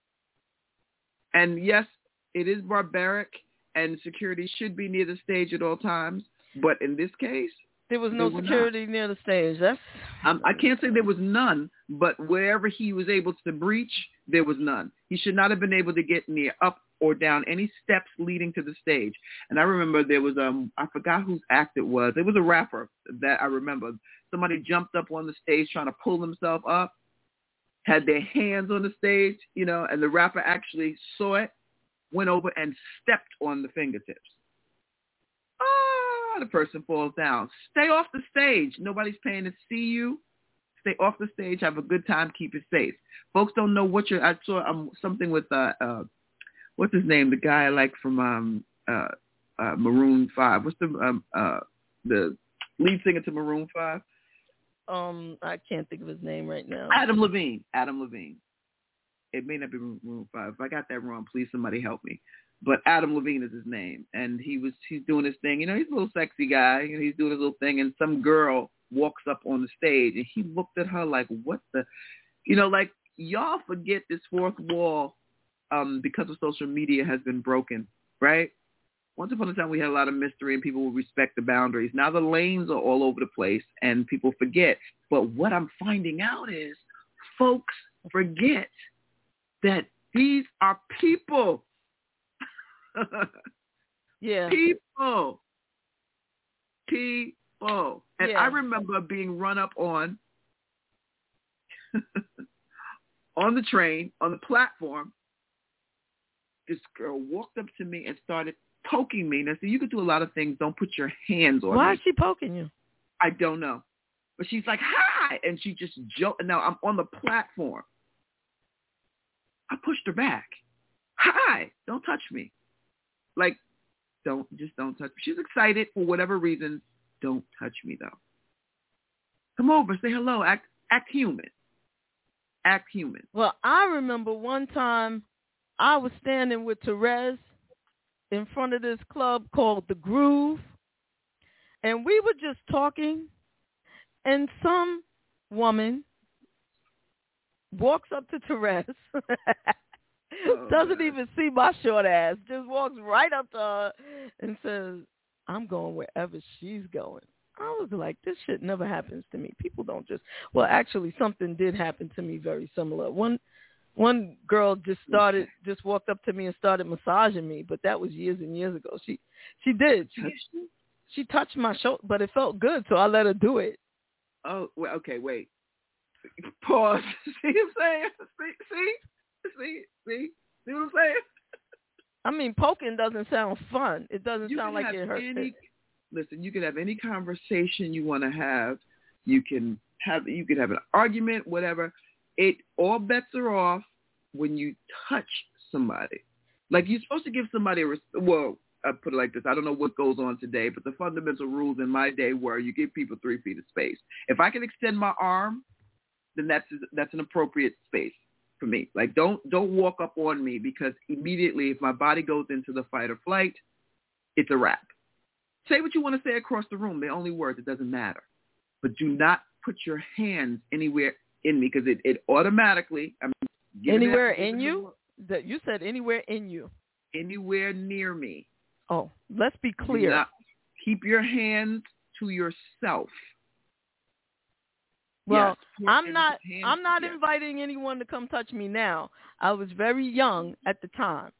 And yes, it is barbaric. And security should be near the stage at all times. But in this case, there was no there security near the stage. That's um, I can't say there was none, but wherever he was able to breach, there was none. He should not have been able to get near up or down any steps leading to the stage. And I remember there was, um, I forgot whose act it was. It was a rapper that I remember. Somebody jumped up on the stage trying to pull himself up, had their hands on the stage, you know, and the rapper actually saw it, went over and stepped on the fingertips. Ah, the person falls down. Stay off the stage. Nobody's paying to see you. Stay off the stage. Have a good time. Keep it safe. Folks don't know what you're. I saw um, something with uh, uh, what's his name? The guy I like from um, uh, uh, Maroon five. What's the um, uh, the lead singer to Maroon five? Um, I can't think of his name right now. Adam Levine. Adam Levine. It may not be Maroon five. If I got that wrong, please somebody help me. But Adam Levine is his name, and he was he's doing his thing. You know, he's a little sexy guy, and he's doing his little thing. And some girl walks up on the stage, and he looked at her like, "What the?" You know, like y'all forget this fourth wall um, because of social media has been broken, right? Once upon a time, we had a lot of mystery, and people would respect the boundaries. Now the lanes are all over the place, and people forget. But what I'm finding out is, folks forget that these are people. yeah. People. People. And yeah. I remember being run up on on the train, on the platform. This girl walked up to me and started poking me. Now, see, you could do a lot of things. Don't put your hands on Why me. Why is she poking you? I don't know. But she's like, hi. And she just joked. Now, I'm on the platform. I pushed her back. Hi, don't touch me. Like, don't, just don't touch me. She's excited for whatever reason. Don't touch me, though. Come over, say hello, act act human. Act human. Well, I remember one time I was standing with Therese in front of this club called The Groove, and we were just talking, and some woman walks up to Therese, oh, doesn't God. even see my short ass, just walks right up to her and says, I'm going wherever she's going. I was like, this shit never happens to me. People don't just, well, actually, something did happen to me very similar. One one girl just started, just walked up to me and started massaging me, but that was years and years ago. She she did. She, she touched my shoulder, but it felt good, so I let her do it. Oh, well, okay, wait. Pause. See what I'm saying? See, see, see, see, see what I'm saying? I mean, poking doesn't sound fun. It doesn't you sound like it hurts. Any, listen, you can have any conversation you want to have. You can have, you can have an argument, whatever. It all bets are off when you touch somebody. Like you're supposed to give somebody a res- well. I put it like this. I don't know what goes on today, but the fundamental rules in my day were you give people three feet of space. If I can extend my arm, then that's that's an appropriate space for me. Like don't don't walk up on me because immediately if my body goes into the fight or flight, it's a wrap. Say what you want to say across the room. They're only words. It doesn't matter. But do not put your hands anywhere in me because it, it automatically. I mean, anywhere in you? That you said anywhere in you. Anywhere near me. Oh, let's be clear. Not, keep your hands to yourself. Well, yes, I'm not. hands, I'm not yes. inviting anyone to come touch me now. I was very young at the time.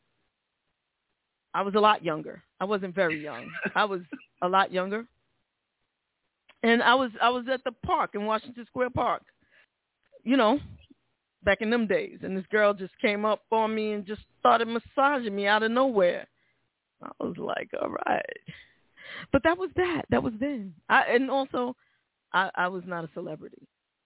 I was a lot younger. I wasn't very young. I was a lot younger. And I was I was at the park in Washington Square Park, you know, back in them days. And this girl just came up on me and just started massaging me out of nowhere. I was like, all right. But that was that. That was then. I, and also, I, I was not a celebrity.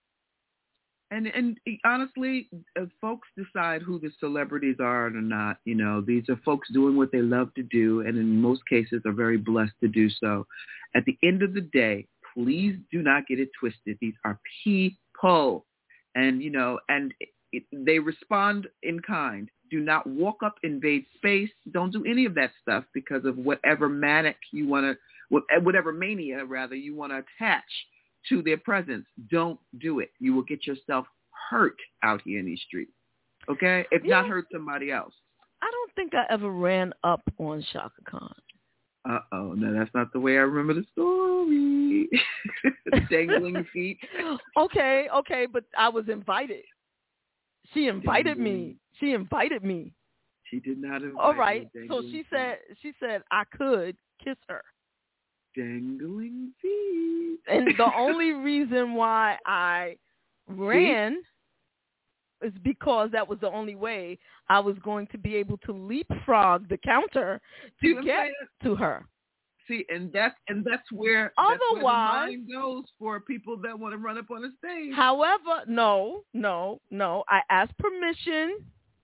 And and honestly, uh, folks decide who the celebrities are or not. You know, these are folks doing what they love to do, and in most cases are very blessed to do so. At the end of the day, please do not get it twisted. These are people, and you know, and it, they respond in kind. Do not walk up, invade space. Don't do any of that stuff because of whatever manic you want to, whatever mania rather you want to attach to their presence. Don't do it. You will get yourself hurt out here in these streets. Okay, if yeah. not hurt somebody else. I don't think I ever ran up on Chaka Khan. Uh oh, no, that's not the way I remember the story. Dangling feet. Okay, okay, but I was invited. She invited Dangling. me. She invited me. She did not invite All right. me. So she said she said I could kiss her. Dangling feet. And the only reason why I ran is because that was the only way I was going to be able to leapfrog the counter to you get to her. See, and that's and that's where otherwise that's where the mind goes for people that want to run up on the stage. However, no, no, no. I asked permission,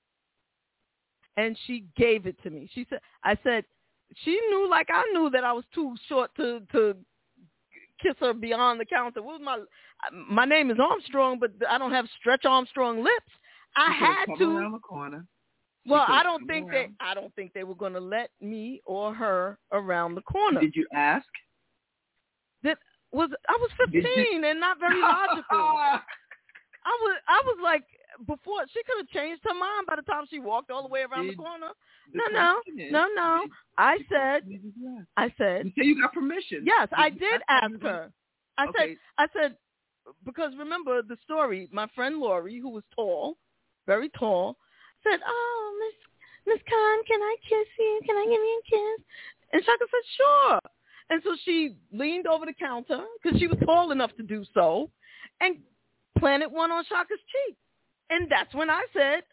and she gave it to me. She said, "I said." She knew, like I knew, that I was too short to, to kiss her beyond the counter. What was my my name is Armstrong, but I don't have Stretch Armstrong lips. I she had come to. Around the corner. Well, I don't think around. they. I don't think they were going to let me or her around the corner. Did you ask? That was I was fifteen and not very logical. I was I was like before she could have changed her mind by the time she walked all the way around Did, the corner. The no, no, is, no, no. I said, I said. You say you got permission. Yes, did I did ask her. I okay. said, I said, because remember the story. My friend Lori, who was tall, very tall, said, "Oh, Miss Miss Khan, can I kiss you? Can I give you a kiss?" And Chaka said, "Sure." And so she leaned over the counter because she was tall enough to do so, and planted one on Chaka's cheek. And that's when I said,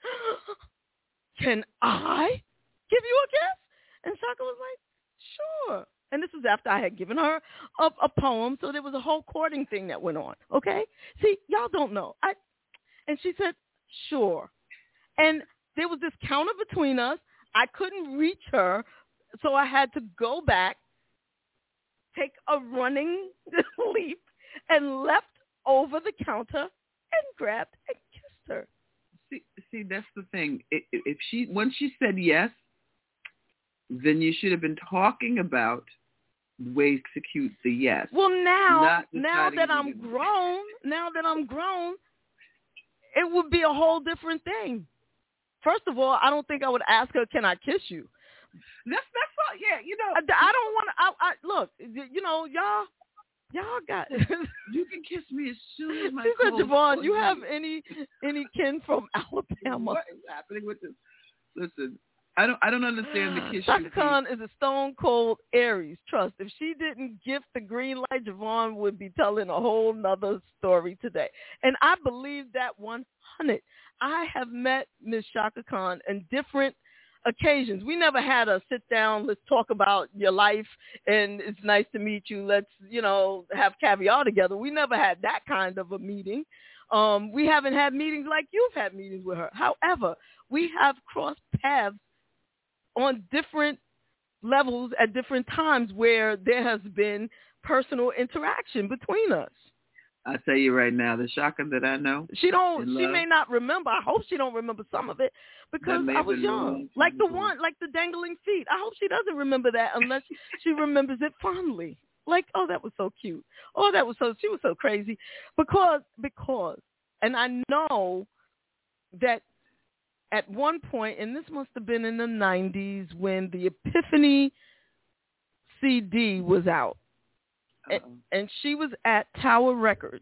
"Can I give you a kiss?" And Chaka was like, "Sure." And this was after I had given her a, a poem, so there was a whole courting thing that went on. Okay? See, y'all don't know. I, and she said, "Sure." And there was this counter between us. I couldn't reach her, so I had to go back, take a running leap, and leapt over the counter and grabbed and kissed her. See, see, that's the thing. If she, once she said yes, then you should have been talking about ways to execute the yes. Well, now, now that I'm grown, now that I'm grown, it would be a whole different thing. First of all, I don't think I would ask her, "Can I kiss you?" That's that's all. Yeah, you know, I, I don't want to. I, I look, you know, y'all, y'all got. You can kiss me as soon as my. She said, "Javon, you you. have any any kin from Alabama?" What is happening with this? Listen, I don't I don't understand the kiss. Shaka Khan is a stone cold Aries. Trust, if she didn't gift the green light, Javon would be telling a whole nother story today. And I believe that one hundred. I have met Miss Shaka Khan in different occasions. We never had a sit down, let's talk about your life, and it's nice to meet you. Let's, you know, have caviar together. We never had that kind of a meeting. Um, we haven't had meetings like you've had meetings with her. However, we have crossed paths on different levels at different times where there has been personal interaction between us. I tell you right now, the Shaka that I know, she don't. She may not remember. I hope she don't remember some of it because I was young. Like the one, like the dangling feet. I hope she doesn't remember that unless she remembers it fondly. Like, oh, that was so cute. Oh, that was so. She was so crazy because because, and I know that at one point, and this must have been in the nineties when the Epiphany C D was out. And, and she was at Tower Records.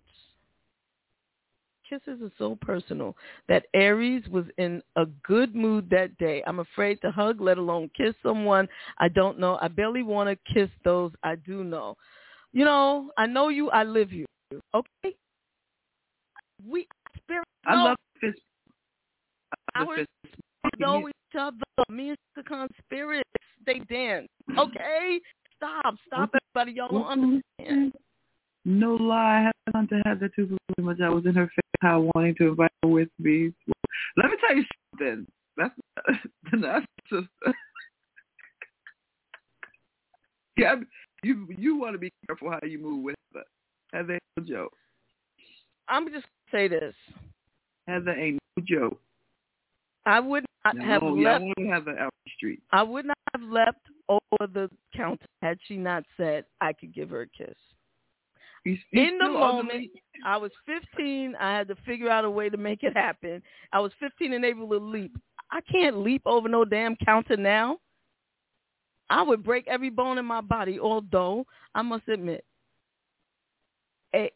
Kisses are so personal that Aries was in a good mood that day. I'm afraid to hug, let alone kiss someone I don't know. I barely want to kiss those I do know. You know, I know you, I live you. Okay? We spirit. I know. love this. Our know each other. Me and Sakan spirits, they dance. Okay? Stop, stop, everybody. Y'all don't understand. No lie, I haven't gone to have the two so much. I was in her face, how wanting to invite her with me. Let me tell you something. That's that's just yeah. You you want to be careful how you move with her. Heather ain't no joke. I'm just gonna say this. Heather ain't no joke. I would not no, have no, left. I want to have the out the street. I would not have left over the counter had she not said I could give her a kiss. He's, he's In the moment, I was fifteen. I had to figure out a way to make it happen. I was fifteen and able to leap. I can't leap over no damn counter now. I would break every bone in my body, although I must admit, a,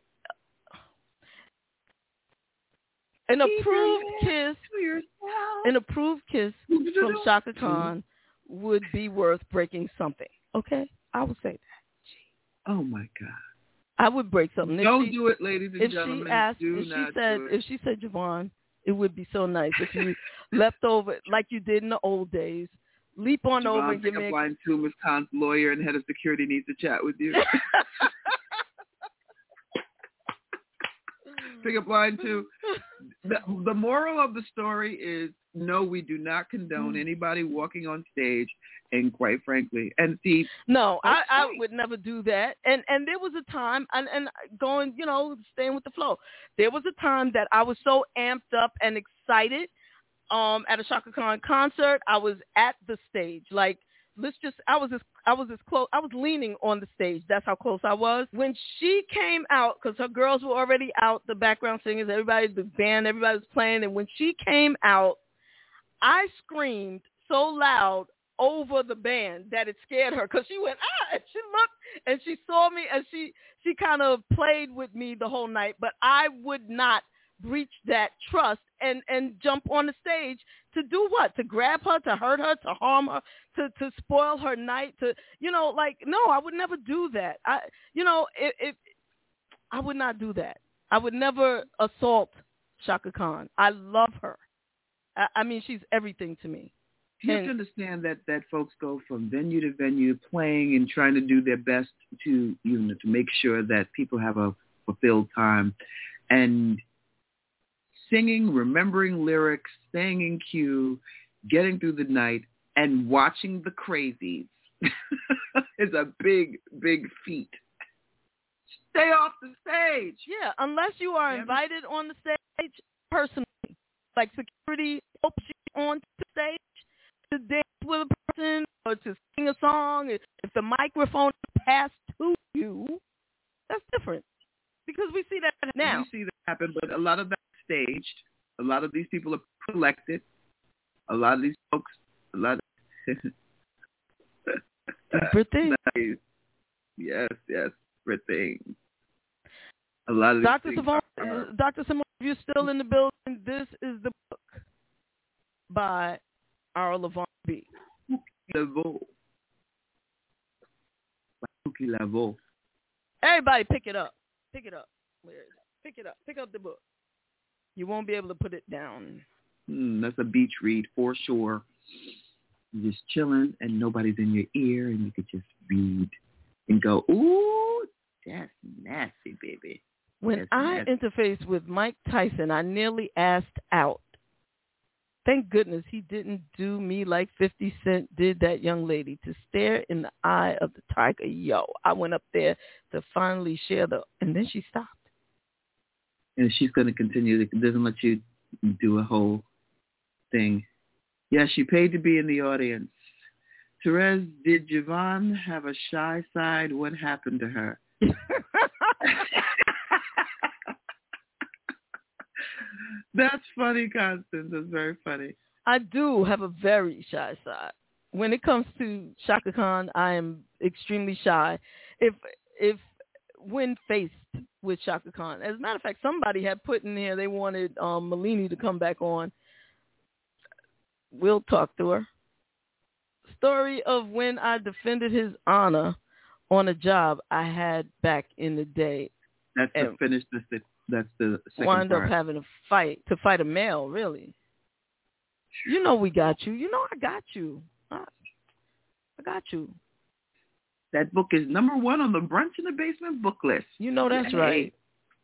an approved kiss, an approved kiss from Shaka Khan would be worth breaking something. Okay? I would say that. Oh, my God. I would break something. If Don't she, do it, ladies and if gentlemen. She asked, do if not she said, do it. If she said, Javon, it would be so nice if you left over, like you did in the old days, leap on Javon, over and give me a line two, Miss Khan's lawyer and head of security needs to chat with you. Pick up line two. The, the moral of the story is, no, we do not condone anybody walking on stage, and quite frankly, and see. No, I, I would never do that. And and there was a time, and, and going, you know, staying with the flow, there was a time that I was so amped up and excited um, at a Shaka Khan concert. I was at the stage, like, let's just, I was as, I was as close, I was leaning on the stage. That's how close I was. When she came out, because her girls were already out, the background singers, everybody, the band, everybody was playing. And when she came out, I screamed so loud over the band that it scared her, because she went, ah, and she looked and she saw me, and she, she kind of played with me the whole night. But I would not breach that trust and, and jump on the stage to do what? To grab her, to hurt her, to harm her, to, to spoil her night, to, you know, like, no, I would never do that. I, you know, if, if I would not do that. I would never assault Shaka Khan. I love her. I, I mean, she's everything to me. You have to understand that, that folks go from venue to venue playing and trying to do their best to, you know, to make sure that people have a fulfilled time. And singing, remembering lyrics, staying in cue, getting through the night, and watching the crazies is a big, big feat. Stay off the stage. Yeah, unless you are invited on the stage personally. like security helps you on stage to dance with a person or to sing a song. If the microphone is passed to you, that's different because we see that now. We see that happen, but a lot of that's staged. A lot of these people are elected. A lot of these folks, a lot of Super things. Nice. Yes, yes, for things. A lot of Doctor these Simone, are, Doctor Simone, if you're still in the building, this is the book by our Levon B. Laveau. Laveau. Everybody pick it up. Pick it up. Where is it? Pick it up. Pick up the book. You won't be able to put it down. Mm, that's a beach read for sure. You're just chilling and nobody's in your ear and you could just read and go, ooh, that's nasty, baby. When that's I nasty. interfaced with Mike Tyson, I nearly asked out. Thank goodness he didn't do me like fifty Cent did that young lady, to stare in the eye of the tiger. Yo, I went up there to finally share the, and then she stopped. And she's going to continue. To, doesn't let you do a whole thing. Yeah, she paid to be in the audience. Therese, did Javon have a shy side? What happened to her? That's funny, Constance. That's very funny. I do have a very shy side. When it comes to Shaka Khan, I am extremely shy. If if when faced with Shaka Khan, as a matter of fact, somebody had put in there they wanted um, Malini to come back on. We'll talk to her. Story of when I defended his honor on a job I had back in the day. That's the finish. That's the, that's the second Wound part. up having a fight to fight a male, really. You know we got you. You know I got you. I, I got you. That book is number one on the Brunch in the Basement book list. You know that's Yay. right.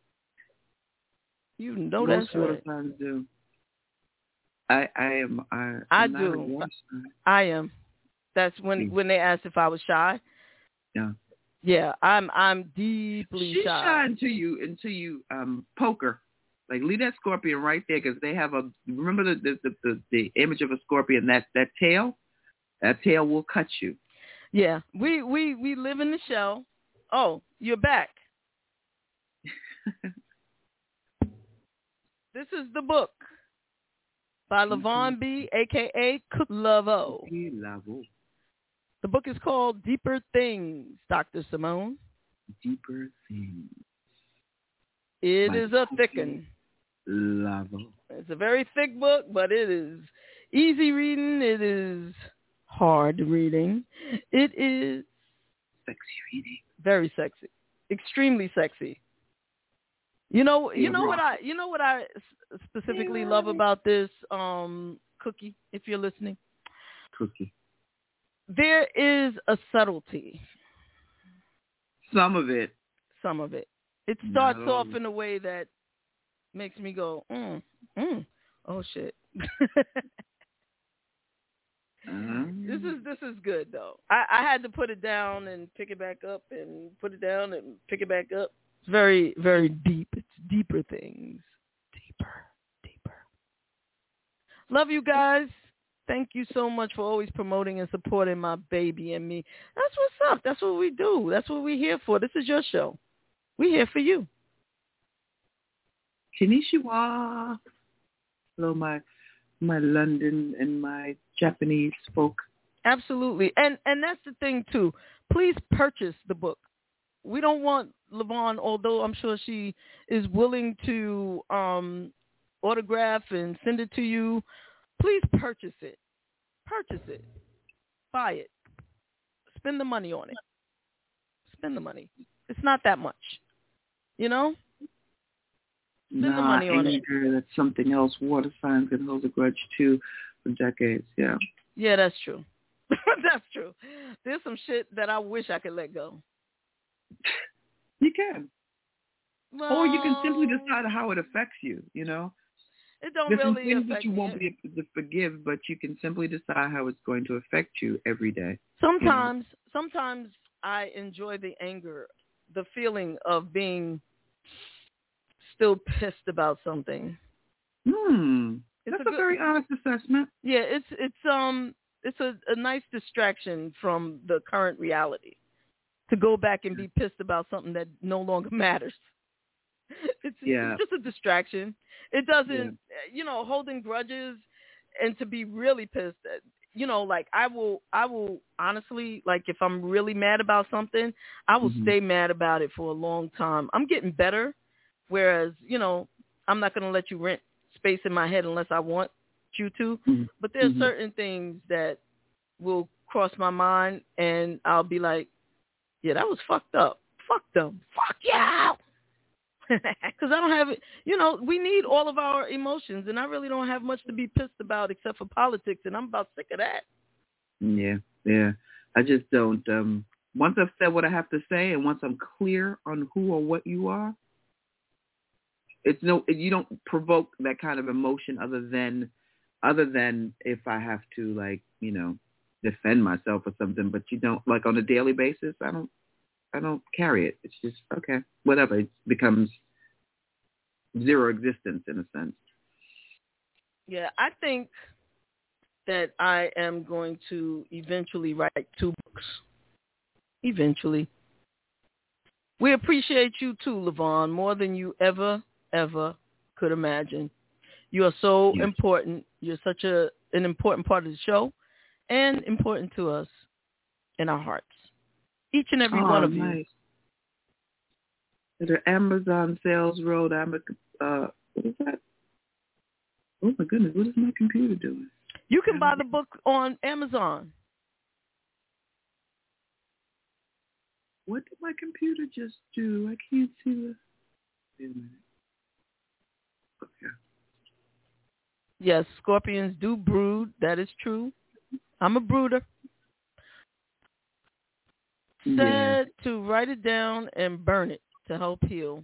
You know Most that's right. times do. I I am I. I I'm do. I am. That's when when they asked if I was shy. Yeah. Yeah, I'm I'm deeply She's shy. shy until you until you um poke her. Like leave that scorpion right there because they have a remember the the, the the the image of a scorpion, that that tail, that tail will cut you. Yeah, we we we live in the shell. Oh, you're back. This is the book by Levon B, a k a. Cook Laveau. The book is called Deeper Things, Doctor Simone. Deeper Things. It My is a thick one. Laveau. It's a very thick book, but it is easy reading. It is hard reading. It is sexy reading. Very sexy. Extremely sexy. You know, you know what I, you know what I specifically love about this, um, Cookie, if you're listening. Cookie. There is a subtlety. Some of it. Some of it. It starts No. off in a way that makes me go, mm, mm, oh shit. um, This is this is good though. I, I had to put it down and pick it back up and put it down and pick it back up. It's very, very deep. It's deeper things. Deeper, deeper. Love you guys. Thank you so much for always promoting and supporting my baby and me. That's what's up. That's what we do. That's what we're here for. This is your show. We're here for you. Konnichiwa. Hello, my my London and my Japanese folk. Absolutely. And and that's the thing, too. Please purchase the book. We don't want Levon, although I'm sure she is willing to um, autograph and send it to you. Please purchase it. Purchase it. Buy it. Spend the money on it. Spend the money. It's not that much. You know? Spend nah, the money on it. Anger, that's something else. Water signs can hold a grudge, too, for decades, yeah. Yeah, that's true. That's true. There's some shit that I wish I could let go. You can. Well, or you can simply decide how it affects you, you know? It don't There's really some things affect that you won't me. be able to forgive, but you can simply decide how it's going to affect you every day. Sometimes, you know? sometimes I enjoy the anger, the feeling of being still pissed about something. Hmm. It's That's a, a, good, very honest assessment. Yeah, it's it's um it's a, a nice distraction from the current reality. To go back and be pissed about something that no longer matters. It's, yeah. it's just a distraction. It doesn't, yeah. you know, holding grudges and to be really pissed. You know, like I will, I will honestly, like if I'm really mad about something, I will mm-hmm. stay mad about it for a long time. I'm getting better, whereas, you know, I'm not going to let you rent space in my head unless I want you to. Mm-hmm. But there's mm-hmm. certain things that will cross my mind, and I'll be like, yeah, that was fucked up. Fuck them. Fuck yeah. Because I don't have it. You know, we need all of our emotions, and I really don't have much to be pissed about except for politics, and I'm about sick of that. Yeah, yeah. I just don't. Um, once I've said what I have to say, and once I'm clear on who or what you are, it's no. You don't provoke that kind of emotion other than, other than if I have to, like, you know, defend myself or something. But you don't, like, on a daily basis. I don't. I don't carry it. It's just, okay, whatever. It becomes zero existence in a sense. Yeah, I think that I am going to eventually write two books. Eventually. We appreciate you too, Levon, more than you ever, ever could imagine. You are so yes. important. You're such a an important part of the show and important to us in our hearts. Each and every oh, one of nice. you. The Amazon Sales Road, uh, what is that? Oh my goodness, what is my computer doing? You can buy the book on Amazon. What did my computer just do? I can't see the... Wait a minute. Okay. Yes, scorpions do brood. That is true. I'm a brooder. Said yeah. to write it down and burn it to help heal.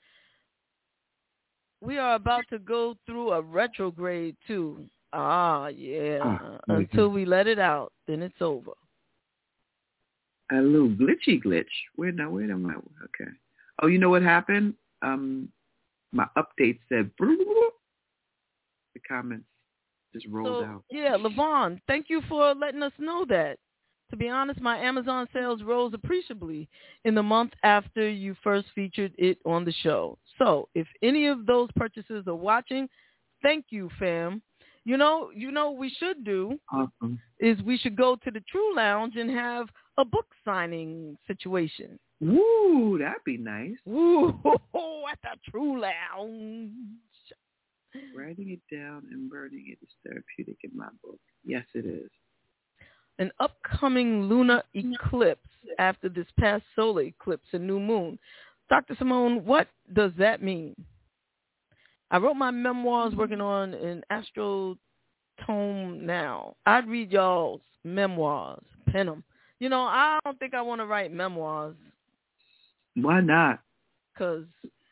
We are about to go through a retrograde too. Ah, yeah. Ah, Until we let it out, then it's over. A little glitchy glitch. Where now? Where am I? Okay. Oh, you know what happened? Um, my update said the comments just rolled so, out. Yeah, Levon, thank you for letting us know that. To be honest, my Amazon sales rose appreciably in the month after you first featured it on the show. So if any of those purchases are watching, thank you, fam. You know, you know what we should do awesome. is we should go to the True Lounge and have a book signing situation. Ooh, that'd be nice. Ooh, at the True Lounge. Writing it down and burning it is therapeutic in my book. Yes, it is. An upcoming lunar eclipse after this past solar eclipse and new moon. Doctor Simone, what does that mean? I wrote my memoirs working on an astro tome now. I'd read y'all's memoirs, pen them. You know, I don't think I want to write memoirs. Why not? Because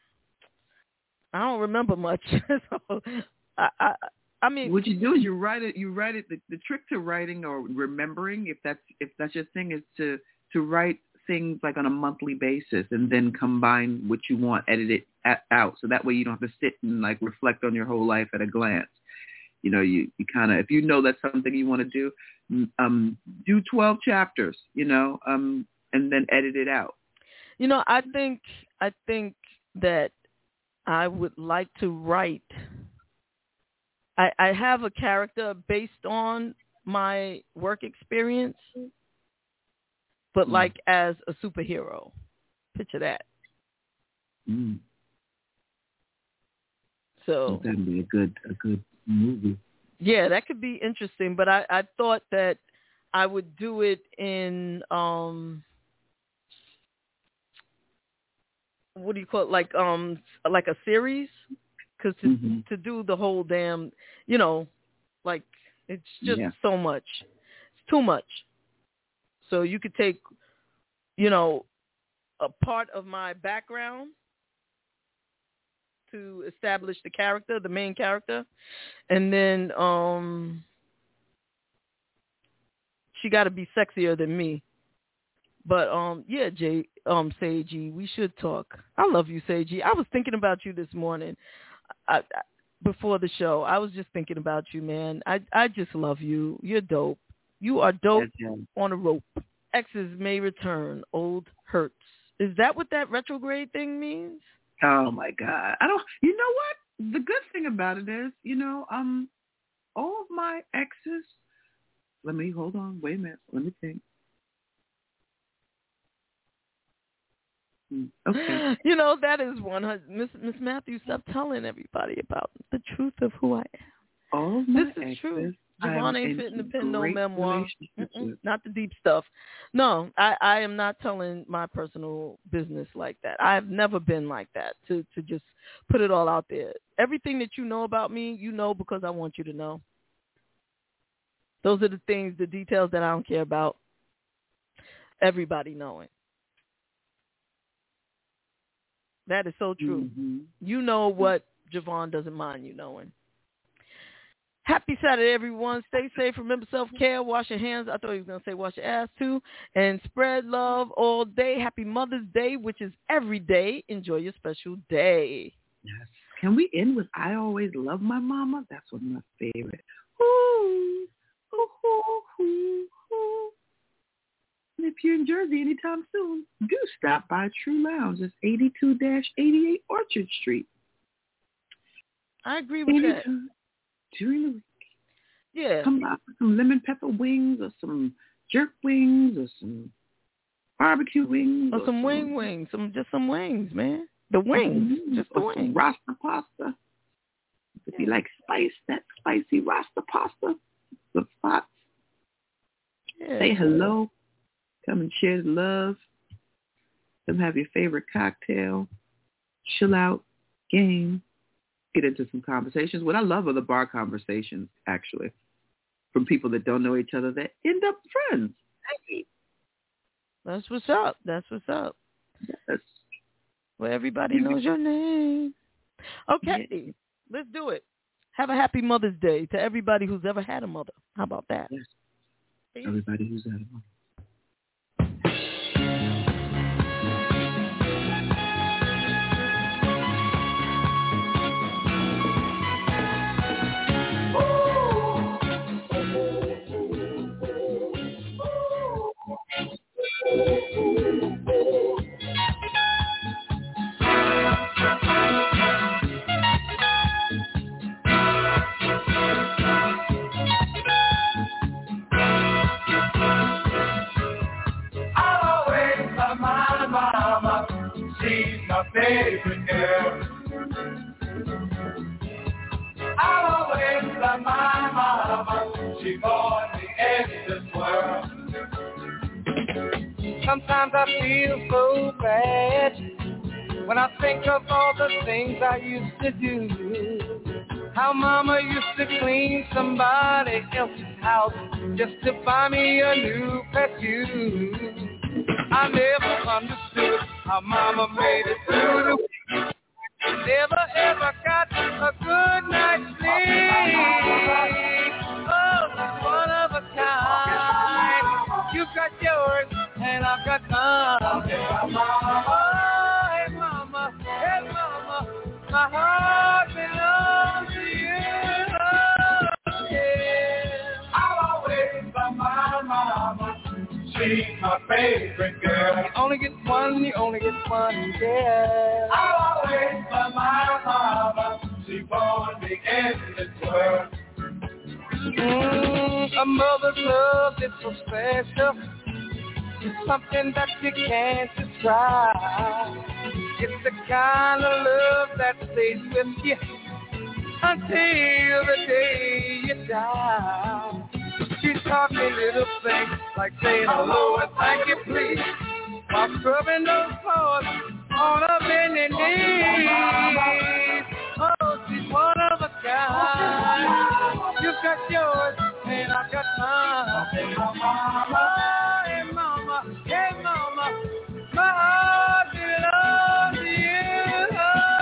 I don't remember much. so I, I I mean, what you do is you write it. You write it. The, the trick to writing or remembering, if that's if that's your thing, is to to write things like on a monthly basis and then combine what you want, edit it at, out, so that way you don't have to sit and like reflect on your whole life at a glance. You know, you, you kind of, if you know that's something you want to do, um, do twelve chapters. You know, um, and then edit it out. You know, I think I think that I would like to write. I, I have a character based on my work experience, but mm. like as a superhero. Picture that. Mm. So that'd be a good a good movie. Yeah, that could be interesting. But I, I thought that I would do it in um, what do you call it? Like um, like a series. Because to, mm-hmm. to do the whole damn, you know, like, it's just yeah. so much. It's too much. So you could take, you know, a part of my background to establish the character, the main character, and then um, she got to be sexier than me. But, um, yeah, Jay, um, Seiji, we should talk. I love you, Seiji. I was thinking about you this morning. I, before the show. I was just thinking about you, man. I I just love you. You're dope. You are dope on a rope. Exes may return. Old hurts. Is that what that retrograde thing means? Oh my God. I don't, you know what? The good thing about it is, you know, um, all of my exes, let me, hold on, wait a minute. Let me think. Okay. You know, that is one hundred. Miss Miss Matthews, stop telling everybody about the truth of who I am. All of my this is exes, true. Javon ain't fitting to pen no memoir. Mm-mm, not the deep stuff. No, I, I am not telling my personal business like that. I have never been like that, to, to just put it all out there. Everything that you know about me, you know because I want you to know. Those are the things, the details that I don't care about everybody knowing. That is so true. Mm-hmm. You know what Javon doesn't mind you knowing. Happy Saturday, everyone. Stay safe. Remember self-care. Wash your hands. I thought he was going to say wash your ass, too. And spread love all day. Happy Mother's Day, which is every day. Enjoy your special day. Yes. Can we end with I Always Love My Mama? That's one of my favorite. Ooh, ooh, ooh, ooh, ooh. And if you're in Jersey anytime soon, do stop by True Lounge. It's eighty-two eighty-eight Orchard Street. I agree with that. During the week. Yeah. Come by for some lemon pepper wings or some jerk wings or some barbecue wings. Or, or some, some wing wings. Some Just some wings, man. The wings. Mm-hmm. Just the or wings. Some Rasta pasta. If yeah. you like spice, that spicy Rasta pasta. The spots. Yeah. Say hello. Come and share the love. Come have your favorite cocktail. Chill out. Game. Get into some conversations. What I love are the bar conversations, actually, from people that don't know each other that end up friends. Hey. That's what's up. That's what's up. Yes. Where everybody knows your name. Okay, yeah. Let's do it. Have a happy Mother's Day to everybody who's ever had a mother. How about that? Yes. Everybody who's had a mother. She's my favorite girl. I'll always love my mama. She born me in this world. Sometimes I feel so bad when I think of all the things I used to do. How mama used to clean somebody else's house just to buy me a new perfume. I never understood how mama made it through the week. Never ever got a good night's sleep. Oh, she's one of a kind. You got yours and I've got mine. Oh, hey mama, hey mama, my heart belongs to you. Oh, yeah. I'll always love my mama. She's my favorite girl. You only get one, you only get one, yeah. I'll always love my mama. She born me in this world. Mm, a mother's love is so special. It's something that you can't describe. It's the kind of love that stays with you until the day you die. She's taught me little things like saying hello and thank you please, while scrubbing those floors on her bending knees. Oh, she's one of a kind. You got yours and I got mine. Oh, hey mama, hey mama, my heart belongs to you. Oh,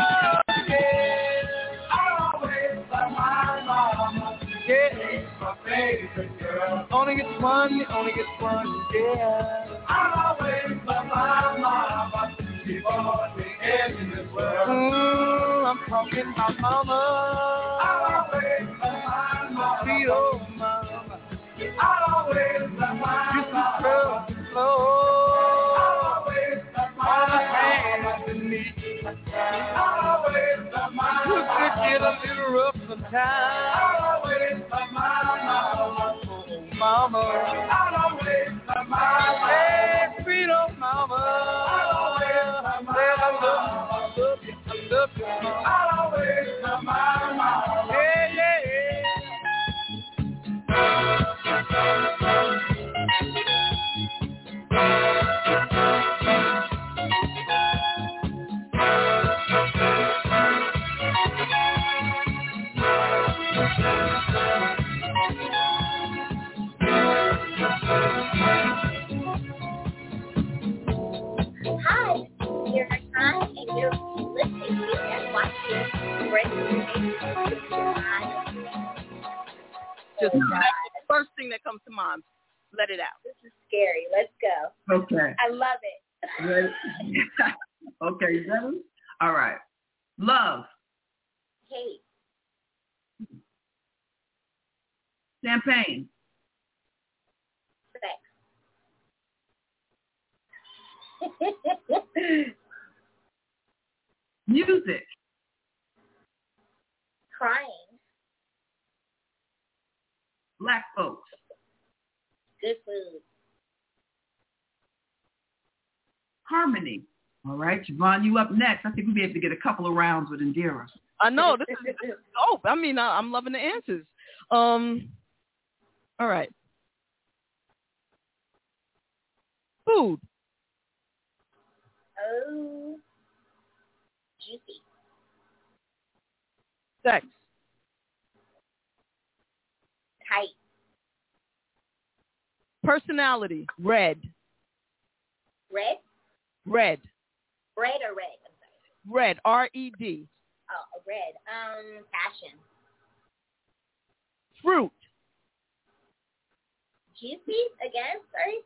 yeah. I always love my mama. Yeah. My favorite girl. Only gets one, you only get one, yeah. I'll always love my mama. She born me in this world. Mm, I'm talking about mama. I'll always love my mama. Sweet old mama. I'll always love my You can mama. throw the floor. I'll always love my All the mama. hands in me. I'll always love my You mama. could get a little rough sometimes. I'll always love my mama. Oh, mama. I'll always love my mama. Hey, sweet old mama. I'll always love my Well, I mama. love you, I love you, I love you, mama. I'll always love my mama. Hey, yeah, yeah. Hi, you're time and you're listening to and watching Breaking Just the first thing that comes to mind. Let it out. This is scary. Let's go. Okay. I love it. Ready? Okay, you ready? All right. Love. Hate. Champagne. Sex. Music. Crying. Black folks. Good food. Harmony. All right, Javon, you up next. I think we'll be able to get a couple of rounds with Indira. I know. This is, this is dope. I mean, I, I'm loving the answers. Um, all right. Food. Oh. Juicy. Sex. Tight. Personality. Red. Red? Red. Red or red? I'm sorry. Red. R E D. Oh, red. Um, passion. Fruit. Juicy again? Sorry.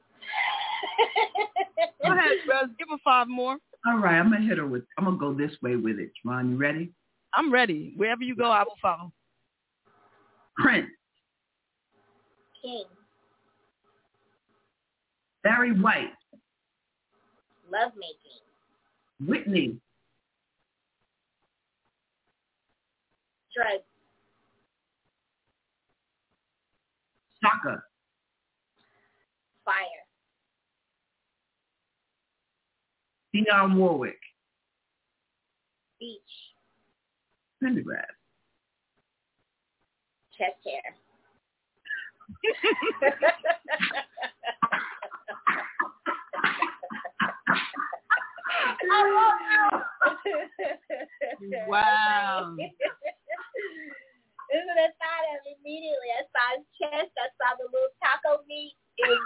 Go ahead, Rez. Give her five more. All right, I'm gonna hit her with. I'm gonna go this way with it. Javon, you ready? I'm ready. Wherever you go, I will follow. Prince. King. Barry White. Lovemaking. Whitney. Drugs. Shaka. Fire. Dionne Warwick. Beach. Pendergrass. Chest hair. Wow. This is what I thought of immediately. I saw his chest. I saw the little taco meat. It was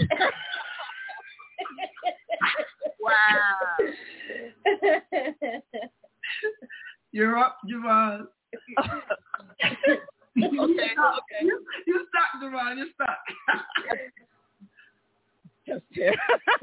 that. Wow. You're up, Javon. okay, you stuck. okay. You, you stuck, Javon. You're stuck. Just here.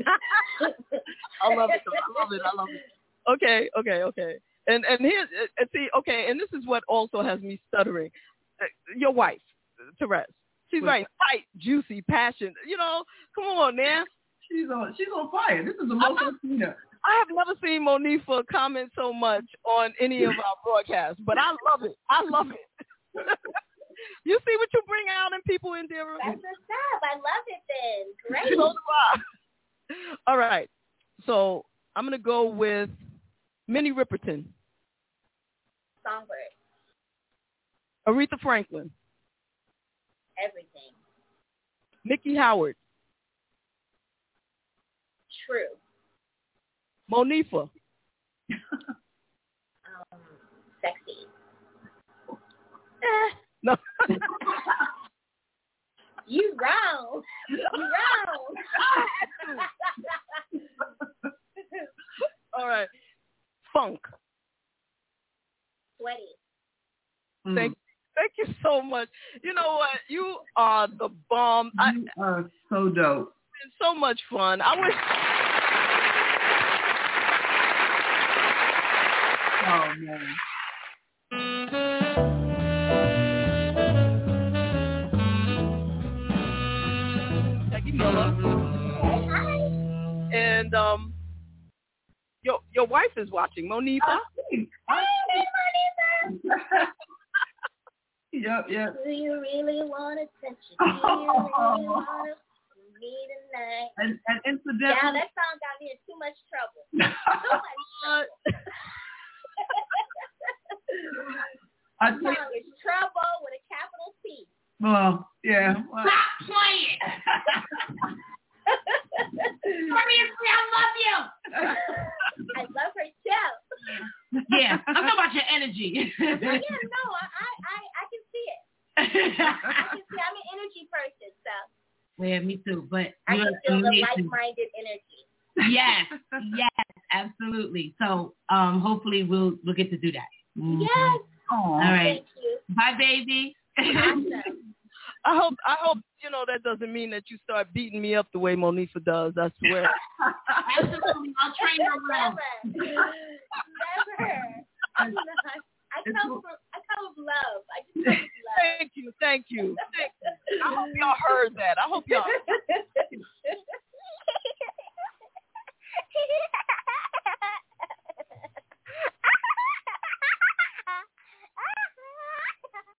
I love it. I love it. I love it. Okay, okay, okay. And and here, and see, okay, and this is what also has me stuttering. Your wife, Therese, she's right. Tight, juicy, passion. You know, come on, man. She's on. She's on fire. This is the most I've seen her. I have never seen Monifa comment so much on any of our broadcasts, but I love it. I love it. You see what you bring out in people, Indira? That's what's up. I love it then. Great. So do I. All right. So I'm going to go with Minnie Riperton. Songbird. Aretha Franklin. Everything. Mickey Howard. True. Monifa. Um, sexy. No. You wrong. You wrong. All right. Funk. Sweaty. Thank, thank you so much. You know what? You are the bomb. You I, are so dope. It's been so much fun. I wish. man. Jackie Miller. Hi. And um, your your wife is watching, Monifa. Hey, Monisa. Yep, yep. Do you really want attention? Do you really want me tonight? And, and incidentally, yeah, that song got me in too much trouble. Too much trouble. I The think, song is Trouble with a capital T. well, yeah. Well, Stop playing. Seriously, I love you. I love her too. Yeah, I'm talking about your energy. yeah, no, I, I, I can see it. I can see. I'm an energy person, so. Yeah, me too. But I you're can feel amazing. the like-minded energy. Yes, yes, absolutely. So, um, hopefully we'll we'll get to do that. Mm-hmm. Yes. All right. Thank you. Bye, baby. Awesome. I hope I hope you know that doesn't mean that you start beating me up the way Monifa does. I swear. Absolutely, I'll train her well. Never. Never.